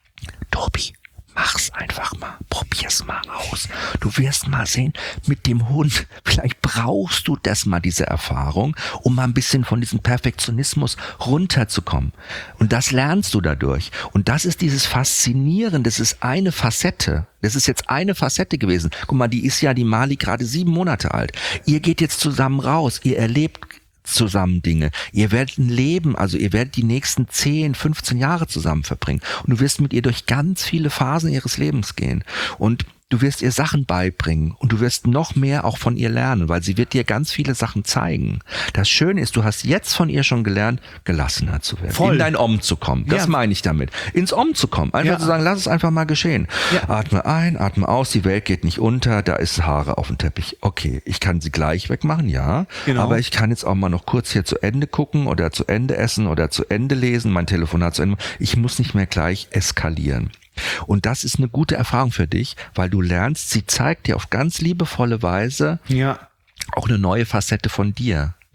Tobi, mach's einfach mal, probier's mal aus. Du wirst mal sehen, mit dem Hund, vielleicht brauchst du das mal, diese Erfahrung, um mal ein bisschen von diesem Perfektionismus runterzukommen. Und das lernst du dadurch. Und das ist dieses Faszinierende, das ist eine Facette. Das ist jetzt eine Facette gewesen. Guck mal, die ist ja, die Mali, gerade sieben Monate alt. Ihr geht jetzt zusammen raus, ihr erlebt zusammen Dinge. Ihr werdet ein Leben, also ihr werdet die nächsten zehn, fünfzehn Jahre zusammen verbringen. Und du wirst mit ihr durch ganz viele Phasen ihres Lebens gehen. Und du wirst ihr Sachen beibringen und du wirst noch mehr auch von ihr lernen, weil sie wird dir ganz viele Sachen zeigen. Das Schöne ist, du hast jetzt von ihr schon gelernt, gelassener zu werden, Voll. in dein Om zu kommen. Das Ja. meine ich damit. Ins Om zu kommen. Einfach Ja. zu sagen, lass es einfach mal geschehen. Ja. Atme ein, atme aus, die Welt geht nicht unter, da ist Haare auf dem Teppich. Okay, ich kann sie gleich wegmachen, ja. Genau. Aber ich kann jetzt auch mal noch kurz hier zu Ende gucken oder zu Ende essen oder zu Ende lesen, mein Telefonat zu Ende. Ich muss nicht mehr gleich eskalieren. Und das ist eine gute Erfahrung für dich, weil du lernst, sie zeigt dir auf ganz liebevolle Weise Ja. auch eine neue Facette von dir.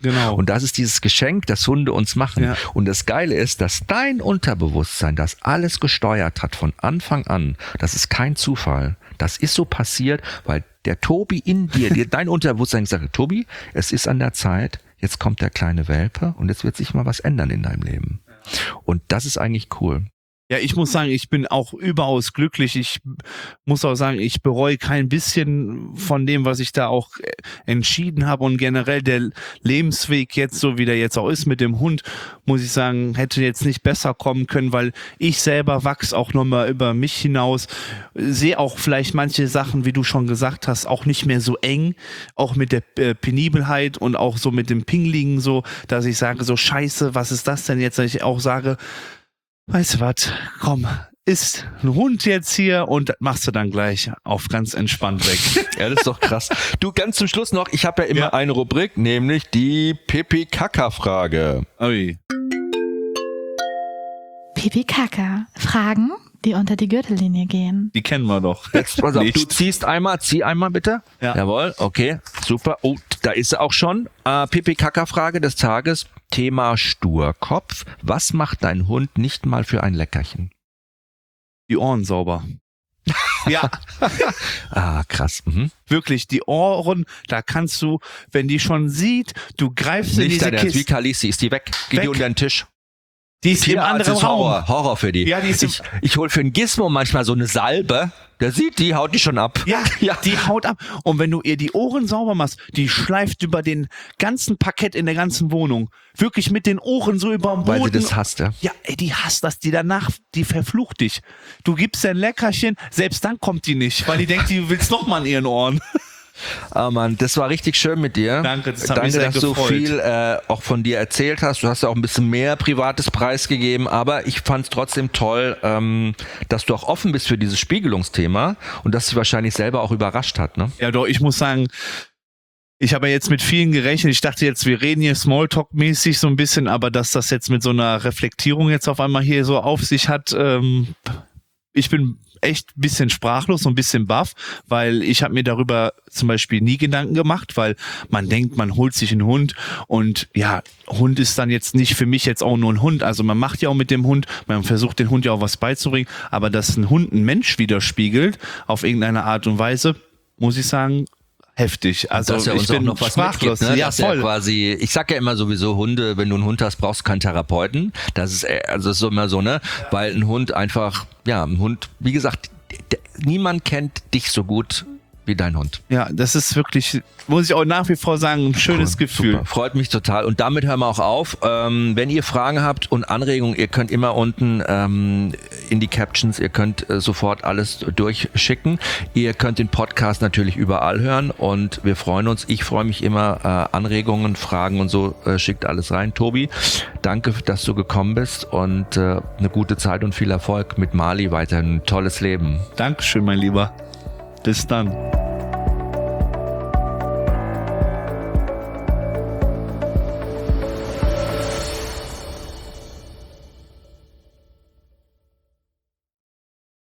Genau. Und das ist dieses Geschenk, das Hunde uns machen. Ja. Und das Geile ist, dass dein Unterbewusstsein das alles gesteuert hat von Anfang an. Das ist kein Zufall. Das ist so passiert, weil der Tobi in dir, dir dein Unterbewusstsein gesagt hat, Tobi, es ist an der Zeit, jetzt kommt der kleine Welpe und jetzt wird sich mal was ändern in deinem Leben. Und das ist eigentlich cool. Ja, ich muss sagen, ich bin auch überaus glücklich. Ich muss auch sagen, ich bereue kein bisschen von dem, was ich da auch entschieden habe. Und generell der Lebensweg jetzt, so wie der jetzt auch ist mit dem Hund, muss ich sagen, hätte jetzt nicht besser kommen können, weil ich selber wachse auch nochmal über mich hinaus. Sehe auch vielleicht manche Sachen, wie du schon gesagt hast, auch nicht mehr so eng. Auch mit der äh, Penibelheit und auch so mit dem Pinglingen so, dass ich sage, so scheiße, was ist das denn jetzt? Dass ich auch sage, weißt du was, komm, ist ein Hund jetzt hier und das machst du dann gleich auf ganz entspannt weg. Ja, das ist doch krass. Du, ganz zum Schluss noch, ich habe ja immer Ja. eine Rubrik, nämlich die Pipi-Kaka-Frage. Ui. Pipi Kaka. Fragen, die unter die Gürtellinie gehen. Die kennen wir doch. Jetzt, pass auf, Nicht. du ziehst einmal, zieh einmal bitte. Ja. Jawohl, okay, super. Oh, da ist sie auch schon. Äh, Pipi-Kaka-Frage des Tages. Thema Sturkopf. Was macht dein Hund nicht mal für ein Leckerchen? Die Ohren sauber. Ja, Ah, krass. Mhm. wirklich, die Ohren, da kannst du, wenn die schon sieht, du greifst in Nicht diese dein Ernst, wie Kiste. Khaleesi, ist die weg? Geh Weg. die unter den Tisch. Die ist im Tierarzt anderen ist Raum. Horror, Horror für die. Ja, die ist im- ich ich hole für einen Gizmo manchmal so eine Salbe. Der sieht die, haut die schon ab. Ja, ja. die haut ab. Und wenn du ihr die Ohren sauber machst, die schleift über den ganzen Parkett in der ganzen Wohnung. Wirklich mit den Ohren so über dem Boden. Weil sie das hasst, ja. Ja, ey, die hasst das, die danach, die verflucht dich. Du gibst ihr ein Leckerchen, selbst dann kommt die nicht, weil die denkt, die willst noch mal an ihren Ohren. Ah Mann, das war richtig schön mit dir. Danke, das hat Danke, mich sehr dass du gefreut. viel äh, auch von dir erzählt hast. Du hast ja auch ein bisschen mehr Privates preisgegeben, aber ich fand es trotzdem toll, ähm, dass du auch offen bist für dieses Spiegelungsthema und dass dich wahrscheinlich selber auch überrascht hat. Ne? Ja, doch, ich muss sagen, ich habe ja jetzt mit vielen gerechnet. Ich dachte jetzt, wir reden hier Smalltalk-mäßig so ein bisschen, aber dass das jetzt mit so einer Reflektierung jetzt auf einmal hier so auf sich hat, ähm, ich bin echt ein bisschen sprachlos, so ein bisschen baff, weil ich habe mir darüber zum Beispiel nie Gedanken gemacht, weil man denkt, man holt sich einen Hund und ja, Hund ist dann jetzt nicht für mich jetzt auch nur ein Hund. Also man macht ja auch mit dem Hund, man versucht den Hund ja auch was beizubringen, aber dass ein Hund einen Mensch widerspiegelt auf irgendeine Art und Weise, muss ich sagen, heftig. Also dass er ich uns auch bin noch was sprachlos. mitgibt, ne? Ja, Dass er voll. quasi, ich sag ja immer sowieso, Hunde, wenn du einen Hund hast, brauchst du keinen Therapeuten. Das ist, äh, also das ist so immer so, ne? Weil ein Hund einfach, ja, ein Hund, wie gesagt, d- niemand kennt dich so gut wie dein Hund. Ja, das ist wirklich, muss ich auch nach wie vor sagen, ein schönes Cool, Gefühl. Super. Freut mich total. Und damit hören wir auch auf. Ähm, wenn ihr Fragen habt und Anregungen, ihr könnt immer unten ähm, in die Captions, ihr könnt äh, sofort alles durchschicken. Ihr könnt den Podcast natürlich überall hören und wir freuen uns. Ich freue mich immer. Äh, Anregungen, Fragen und so, äh, schickt alles rein. Tobi, danke, dass du gekommen bist und äh, eine gute Zeit und viel Erfolg mit Mali. Weiterhin ein tolles Leben. Dankeschön, mein Lieber. Bis dann.